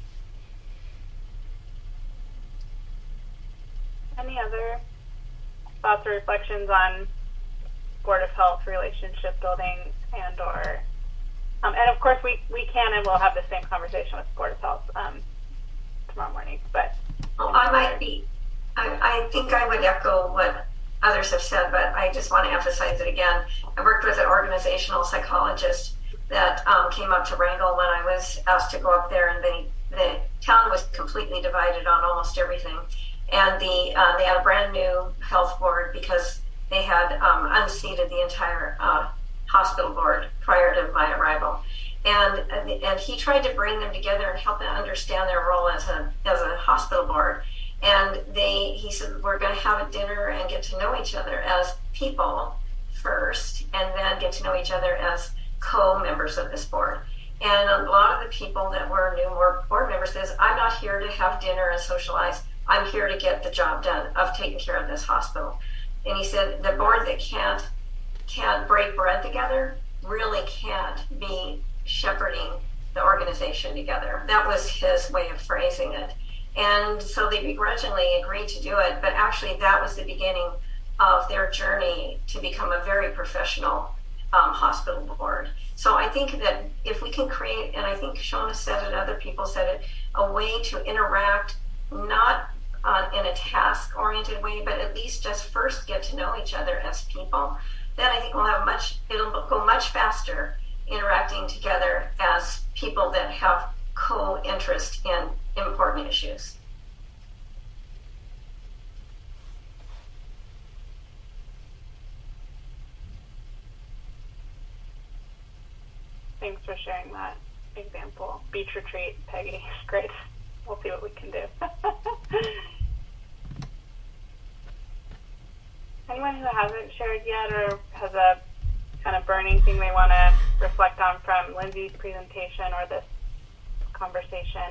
Any other thoughts or reflections on Board of Health relationship building and or um, and of course we, we can and will have the same conversation with Board of Health um, tomorrow morning. But well, I might be I, I think I would echo what others have said, but I just want to emphasize it again. I worked with an organizational psychologist that um, came up to Wrangell when I was asked to go up there, and they, the town was completely divided on almost everything. And the uh, they had a brand new health board because they had um, unseated the entire uh, hospital board prior to my arrival. And and he tried to bring them together and help them understand their role as a as a hospital board. And they he said, we're going to have a dinner and get to know each other as people first, and then get to know each other as co-members of this board. And a lot of the people that were new board members says, I'm not here to have dinner and socialize. I'm here to get the job done of taking care of this hospital. And he said the board that can't can't break bread together really can't be shepherding the organization together. That was his way of phrasing it. And so they begrudgingly agreed to do it, but actually that was the beginning of their journey to become a very professional um, hospital board. So I think that if we can create, and I think Shona said it, other people said it, a way to interact, not uh, in a task-oriented way, but at least just first get to know each other as people, then I think we'll have much, it'll go much faster interacting together as people that have co-interest in important issues. Thanks for sharing that example. Beach retreat, Peggy. Great. We'll see what we can do. Anyone who hasn't shared yet or has a kind of burning thing they want to reflect on from Lindsay's presentation or this conversation?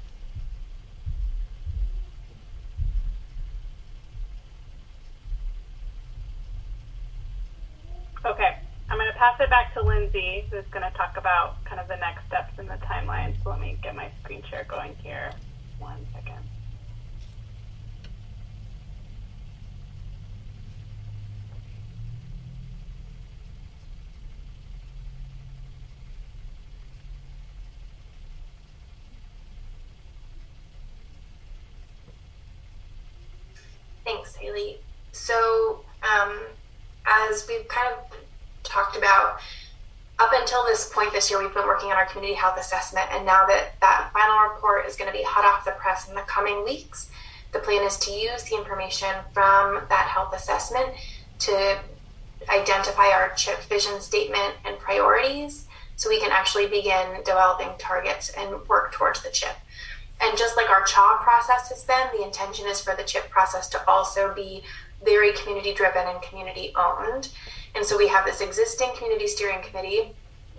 Okay, I'm going to pass it back to Lindsay, who's going to talk about kind of the next steps in the timeline. So let me get my screen share going here. One second. Thanks, Haley. So, um, as we've kind of talked about, up until this point this year, we've been working on our community health assessment, and now that that final report is going to be hot off the press in the coming weeks, the plan is to use the information from that health assessment to identify our CHIP vision statement and priorities so we can actually begin developing targets and work towards the CHIP. And just like our C H A process has been, the intention is for the CHIP process to also be very community driven and community owned. And so we have this existing community steering committee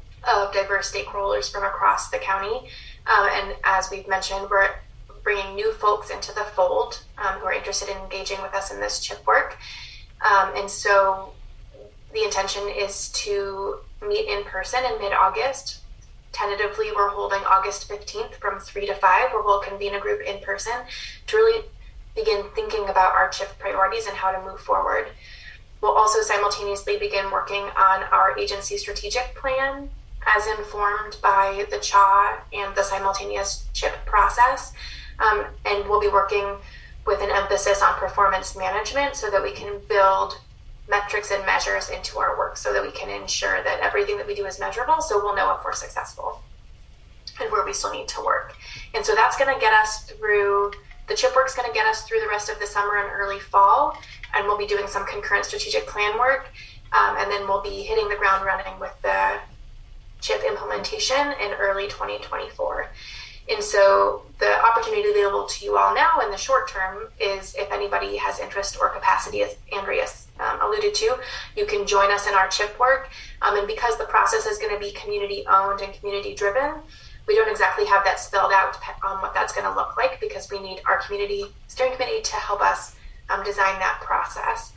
of diverse stakeholders from across the county. Um, and as we've mentioned, we're bringing new folks into the fold um, who are interested in engaging with us in this CHIP work. Um, and so the intention is to meet in person in mid-August. Tentatively, we're holding August fifteenth from three to five, where we'll convene a group in person to really begin thinking about our CHIP priorities and how to move forward. We'll also simultaneously begin working on our agency strategic plan as informed by the C H A and the simultaneous CHIP process. Um, and we'll be working with an emphasis on performance management so that we can build metrics and measures into our work so that we can ensure that everything that we do is measurable, so we'll know if we're successful and where we still need to work. And so that's going to get us through, the CHIP work's going to get us through the rest of the summer and early fall, and we'll be doing some concurrent strategic plan work, um, and then we'll be hitting the ground running with the CHIP implementation in early twenty twenty-four. And so the opportunity available to you all now in the short term is if anybody has interest or capacity, as Andrea um, alluded to, you can join us in our CHIP work. Um, and because the process is going to be community owned and community driven, we don't exactly have that spelled out on what that's going to look like because we need our community steering committee to help us um, design that process.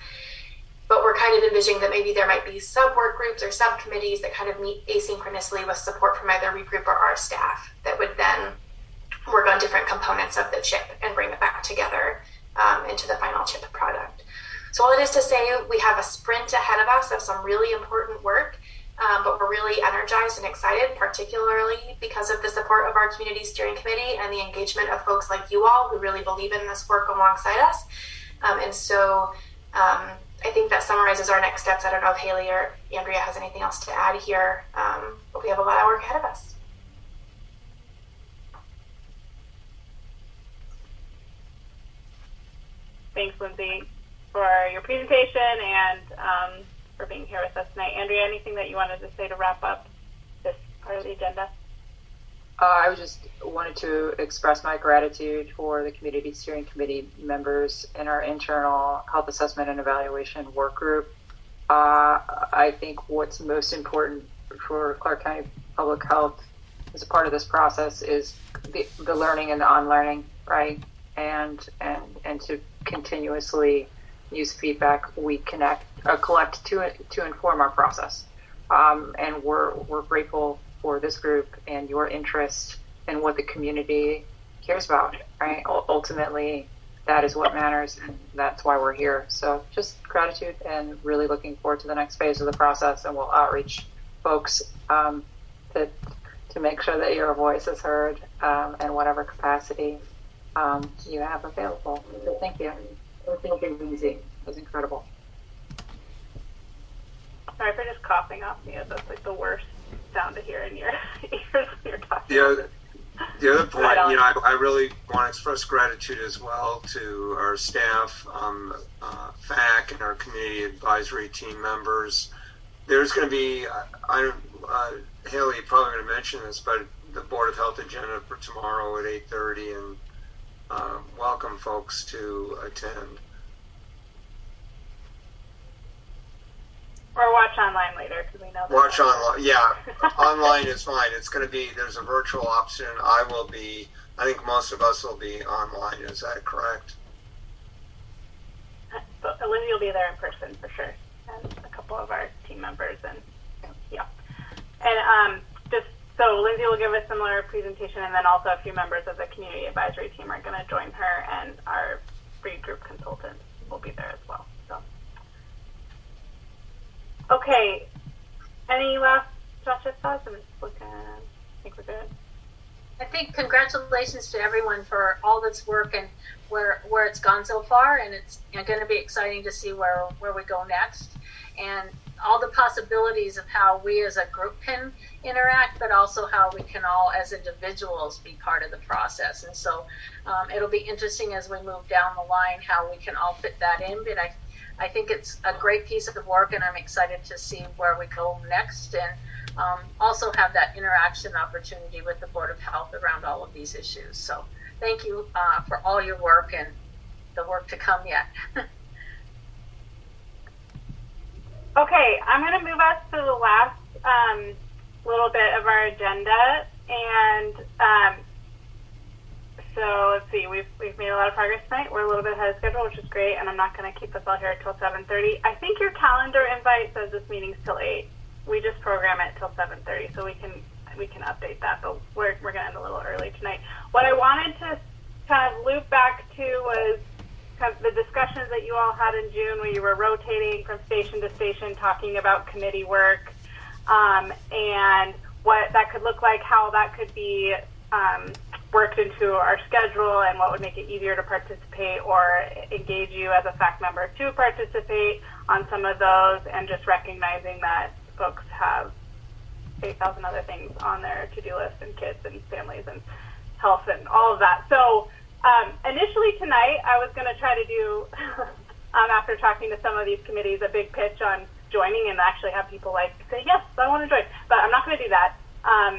But we're kind of envisioning that maybe there might be sub-work groups or subcommittees that kind of meet asynchronously with support from either regroup or our staff that would then work on different components of the CHIP and bring it back together um, into the final CHIP product. So all it is to say, we have a sprint ahead of us of some really important work, um, but we're really energized and excited, particularly because of the support of our community steering committee and the engagement of folks like you all who really believe in this work alongside us. Um, and so um, I think that summarizes our next steps. I don't know if Haley or Andrea has anything else to add here, um, but we have a lot of work ahead of us. Thanks, Lindsay, for your presentation and um, for being here with us tonight. Andrea, anything that you wanted to say to wrap up this part of the agenda? Uh, I just wanted to express my gratitude for the Community Steering Committee members in our internal health assessment and evaluation work group. Uh, I think what's most important for Clark County Public Health as a part of this process is the, the learning and the unlearning, right? And and and to continuously use feedback we connect uh, collect to to inform our process. Um, and we're we're grateful for this group and your interest in what the community cares about, right? U- ultimately, that is what matters, and that's why we're here. So just gratitude and really looking forward to the next phase of the process, and we'll outreach folks um, to, to make sure that your voice is heard um, in whatever capacity um, you have available. So thank you. Thank you, Lindsay. It was incredible. Sorry for just coughing off me. That's like the worst sound to hear in your ears when you're talking. The other, the other point, you know, I, I really want to express gratitude as well to our staff, um, uh, F A C, and our community advisory team members. There's going to be, I don't, uh, Haley, you're probably going to mention this, but the Board of Health agenda for tomorrow at eight thirty, and uh, welcome folks to attend. Or watch online later, because we know that. Watch online, yeah. Online is fine. It's going to be, there's a virtual option. I will be, I think most of us will be online. Is that correct? But Lindsay will be there in person for sure, and a couple of our team members, and yeah. And um, just so Lindsay will give a similar presentation, and then also a few members of the community advisory team are going to join her, and our free group consultant will be there as well. So. Okay, any last Josh's thoughts? I'm just looking, I think we're good. I think congratulations to everyone for all this work and where where it's gone so far, and it's going to be exciting to see where where we go next, and all the possibilities of how we as a group can interact, but also how we can all as individuals be part of the process. And so um, it'll be interesting as we move down the line how we can all fit that in. But I I think it's a great piece of work, and I'm excited to see where we go next, and um, also have that interaction opportunity with the Board of Health around all of these issues. So thank you uh, for all your work and the work to come yet. Okay, I'm going to move us to the last um, little bit of our agenda, and um, so let's see, we've we've made a lot of progress tonight. We're a little bit ahead of schedule, which is great, and I'm not going to keep us all here until seven thirty. I think your calendar invite says this meeting's till eight. We just program it till seven thirty, so we can we can update that, but we're we're going to end a little early tonight. What I wanted to kind of loop back to was kind of the discussions that you all had in June, where you were rotating from station to station, talking about committee work, um, and what that could look like, how that could be um, worked into our schedule, and what would make it easier to participate or engage you as a FAC member to participate on some of those, and just recognizing that folks have eight thousand other things on their to-do list, and kids and families and health and all of that. So um, initially tonight, I was going to try to do, um, after talking to some of these committees, a big pitch on joining and actually have people like say, yes, I want to join. But I'm not going to do that. Um,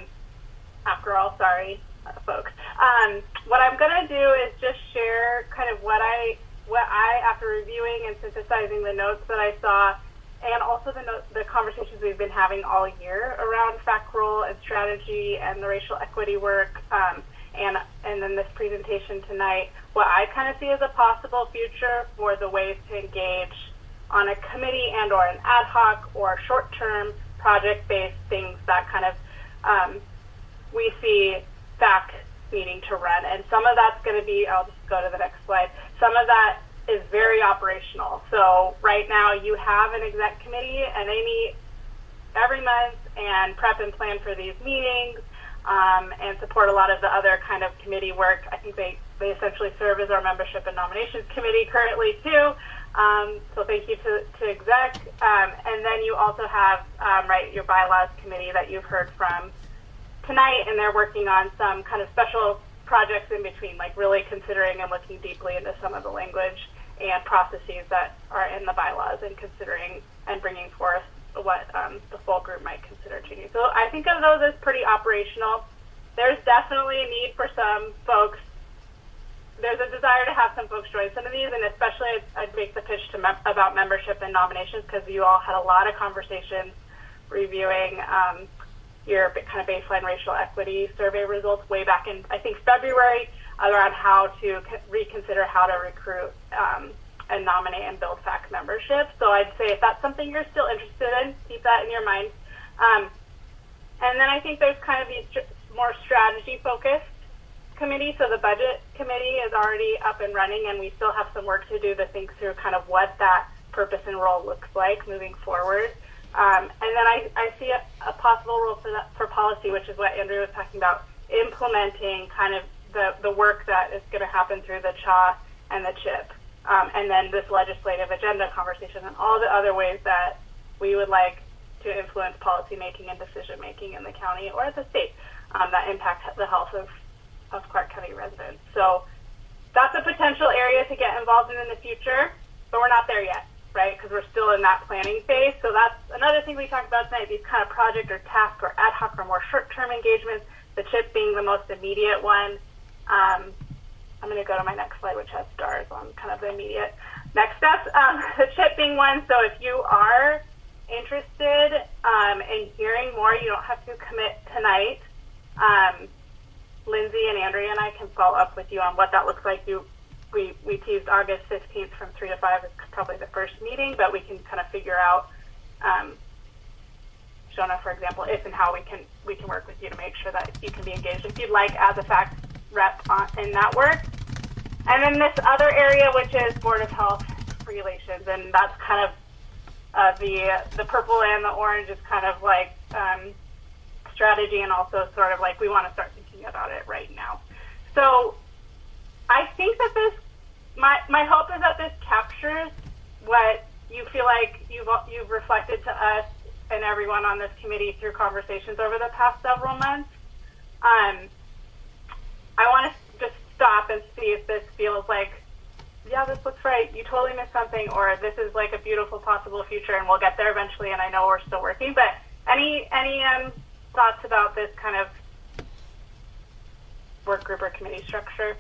after all, sorry, uh, folks. Um, what I'm going to do is just share kind of what I, what I, after reviewing and synthesizing the notes that I saw, and also the note, the conversations we've been having all year around FAC role and strategy and the racial equity work, um, and and then this presentation tonight, what I kind of see as a possible future for the ways to engage on a committee and or an ad hoc or short-term project-based things that kind of um, we see FAC needing to run. And some of that's going to be, I'll just go to the next slide, some of that is very operational. So right now you have an exec committee, and they meet every month and prep and plan for these meetings, um, and support a lot of the other kind of committee work. I think they, they essentially serve as our membership and nominations committee currently too. Um, so thank you to, to exec. Um, and then you also have, um, right, your bylaws committee that you've heard from tonight, and they're working on some kind of special projects in between, like really considering and looking deeply into some of the language and processes that are in the bylaws, and considering and bringing forth what um, the full group might consider changing. So I think of those as pretty operational. There's definitely a need for some folks. There's a desire to have some folks join some of these, and especially I'd, I'd make the pitch to mem- about membership and nominations, because you all had a lot of conversations reviewing um, your kind of baseline racial equity survey results way back in, I think, February, around how to reconsider how to recruit um, and nominate and build FAC membership. So I'd say if that's something you're still interested in, keep that in your mind. Um, and then I think there's kind of these more strategy-focused committee. So the budget committee is already up and running, and we still have some work to do to think through kind of what that purpose and role looks like moving forward. Um, and then I, I see a, a possible role for that, for policy, which is what Andrea was talking about, implementing kind of the, the work that is going to happen through the C H A and the CHIP, um, and then this legislative agenda conversation and all the other ways that we would like to influence policy making and decision making in the county or at the state um, that impact the health of, of Clark County residents. So that's a potential area to get involved in in the future, but we're not there yet, right? Because we're still in that planning phase. So that's another thing we talked about tonight, these kind of project or task or ad hoc or more short-term engagements, the CHIP being the most immediate one. Um, I'm going to go to my next slide, which has stars on kind of the immediate next steps. Um, the CHIP being one, so if you are interested um, in hearing more, you don't have to commit tonight. Um, Lindsay and Andrea and I can follow up with you on what that looks like. You, we, we teased August fifteenth from three to five is probably the first meeting, but we can kind of figure out, um, Shona, for example, if and how we can we can work with you to make sure that you can be engaged if you'd like as a FAC rep on, in that work. And then this other area, which is Board of Health relations, and that's kind of uh, the the purple and the orange is kind of like um, strategy, and also sort of like we want to start thinking thinking about it right now. So I think that this, my, my hope is that this captures what you feel like you've, you've reflected to us and everyone on this committee through conversations over the past several months. Um, I want to just stop and see if this feels like, yeah, this looks right, you totally missed something, or this is like a beautiful possible future and we'll get there eventually, and I know we're still working. But any any um, thoughts about this kind of work group or committee structure?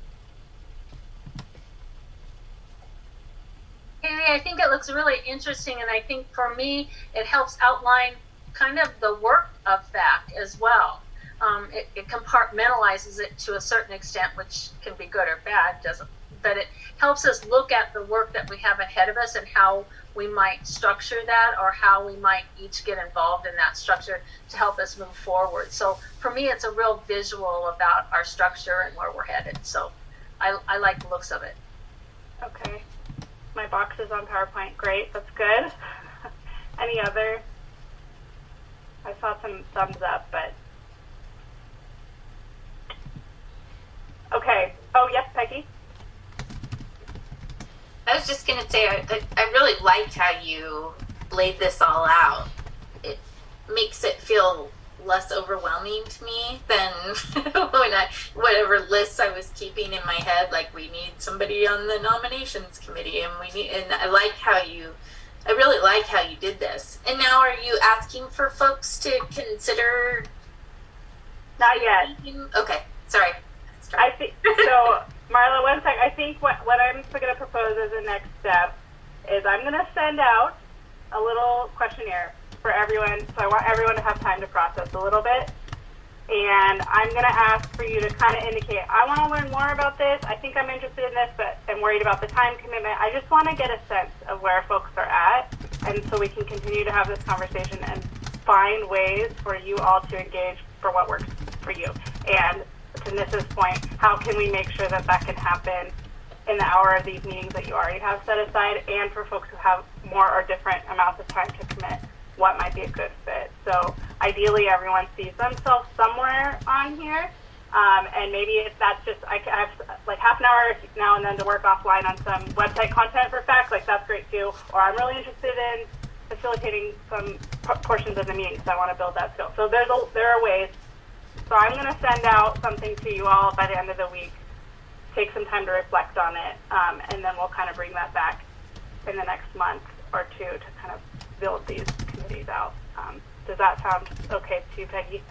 Haley, I think it looks really interesting, and I think for me it helps outline kind of the work of F A C as well. Um, it, it compartmentalizes it to a certain extent, which can be good or bad, doesn't, but it helps us look at the work that we have ahead of us and how we might structure that, or how we might each get involved in that structure to help us move forward. So for me, it's a real visual about our structure and where we're headed. So I, I like the looks of it. Okay. My box is on PowerPoint. Great. That's good. Any other? I saw some thumbs up, but. Okay. Oh, yes, Peggy? I was just going to say, I, I really liked how you laid this all out. It makes it feel less overwhelming to me than when I, whatever lists I was keeping in my head, like we need somebody on the nominations committee, and we need, and I like how you, I really like how you did this. And now are you asking for folks to consider? Not yet. Okay, sorry. I think, so Marla, one sec. I think what, what I'm going to propose as a next step is I'm going to send out a little questionnaire for everyone. So I want everyone to have time to process a little bit. And I'm going to ask for you to kind of indicate, I want to learn more about this. I think I'm interested in this, but I'm worried about the time commitment. I just want to get a sense of where folks are at. And so we can continue to have this conversation and find ways for you all to engage for what works for you. And to Nissa's point, how can we make sure that that can happen in the hour of these meetings that you already have set aside, and for folks who have more or different amounts of time to commit, what might be a good fit. So ideally everyone sees themselves somewhere on here, um, and maybe if that's just, I have like half an hour now and then to work offline on some website content for F A C, like that's great too, or I'm really interested in facilitating some portions of the meeting, so I want to build that skill. So there's a, there are ways. So I'm going to send out something to you all by the end of the week. Take some time to reflect on it, um, and then we'll kind of bring that back in the next month or two to kind of build these committees out. Um, does that sound okay to you, Peggy?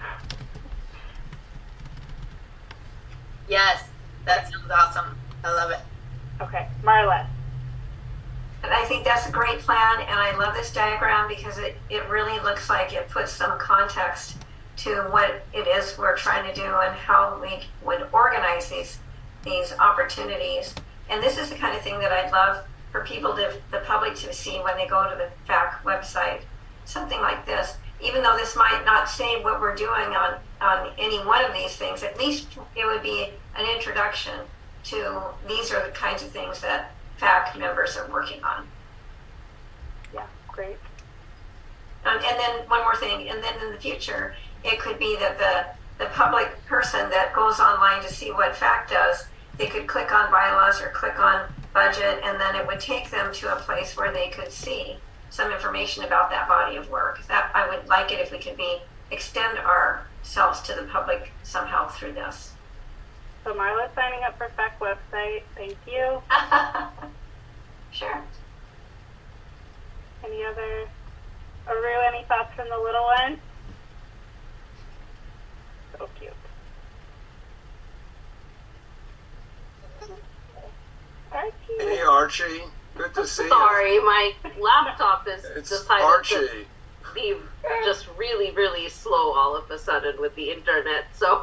Yes, that sounds awesome. I love it. Okay, Marla. And I think that's a great plan, and I love this diagram because it, it really looks like it puts some context to what it is we're trying to do and how we would organize these these opportunities. And this is the kind of thing that I'd love for people to, the public to see when they go to the F A C website. Something like this, even though this might not say what we're doing on, on any one of these things, at least it would be an introduction to these are the kinds of things that F A C members are working on. Yeah, great. Um, and then one more thing, and then in the future, it could be that the, the public person that goes online to see what F A C does, they could click on bylaws or click on budget, and then it would take them to a place where they could see some information about that body of work. That I would like it if we could be extend ourselves to the public somehow through this. So Marla's signing up for F A C website. Thank you. Sure. Any other, Aru, any thoughts from the little one? So cute. Archie. Hey, Archie. Good to see you. Sorry, my laptop is It's decided Archie. to be just really, really slow all of a sudden with the internet. So.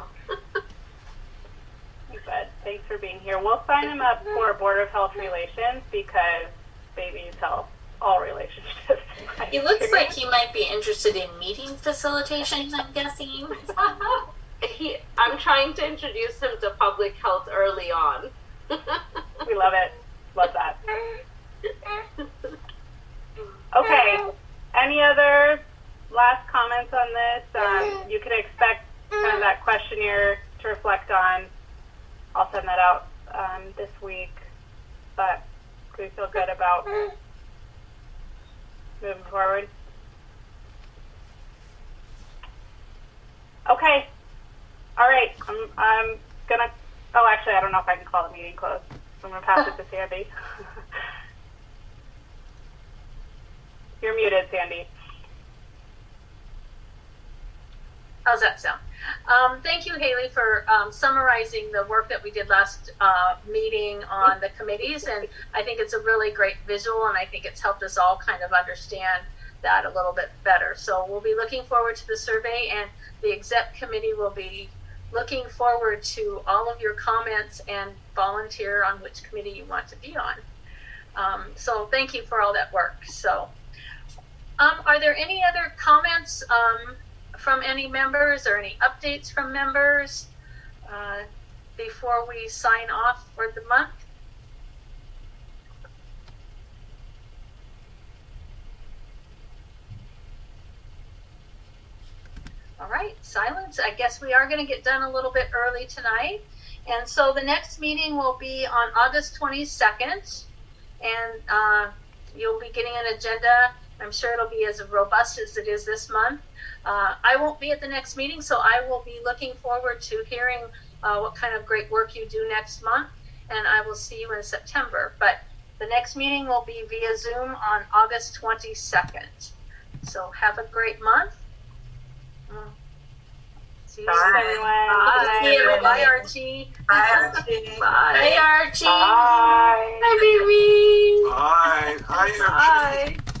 You bet. Thanks for being here. We'll sign him up for Board of Health Relations because babies help all relationships. He looks like he might be interested in meeting facilitation, I'm guessing. he, I'm trying to introduce him to public health early on. We love it. Love that. Okay. Any other last comments on this? Um, you can expect kind of that questionnaire to to reflect on. I'll send that out um, this week. But do we feel good about moving forward? Okay. All right. I'm, I'm going to, oh, actually, I don't know if I can call the meeting closed. So I'm going to pass it to Sandy. You're muted, Sandy. How's that sound? Um, thank you, Haley, for um, summarizing the work that we did last uh, meeting on the committees. And I think it's a really great visual, and I think it's helped us all kind of understand that a little bit better. So we'll be looking forward to the survey, and the exec committee will be looking forward to all of your comments and volunteer on which committee you want to be on. Um, so thank you for all that work. So um, are there any other comments um, from any members or any updates from members uh, before we sign off for the month? All right, silence. I guess we are going to get done a little bit early tonight. And so the next meeting will be on August twenty-second. And uh, you'll be getting an agenda. I'm sure it'll be as robust as it is this month. Uh, I won't be at the next meeting, so I will be looking forward to hearing uh, what kind of great work you do next month. And I will see you in September. But the next meeting will be via Zoom on August twenty-second. So have a great month. See you Bye, soon. everyone. See you. Bye, Archie. Bye, Archie. Bye. Bye, Archie. Bye. Bye, baby. Bye. Hi, Archie. Bye.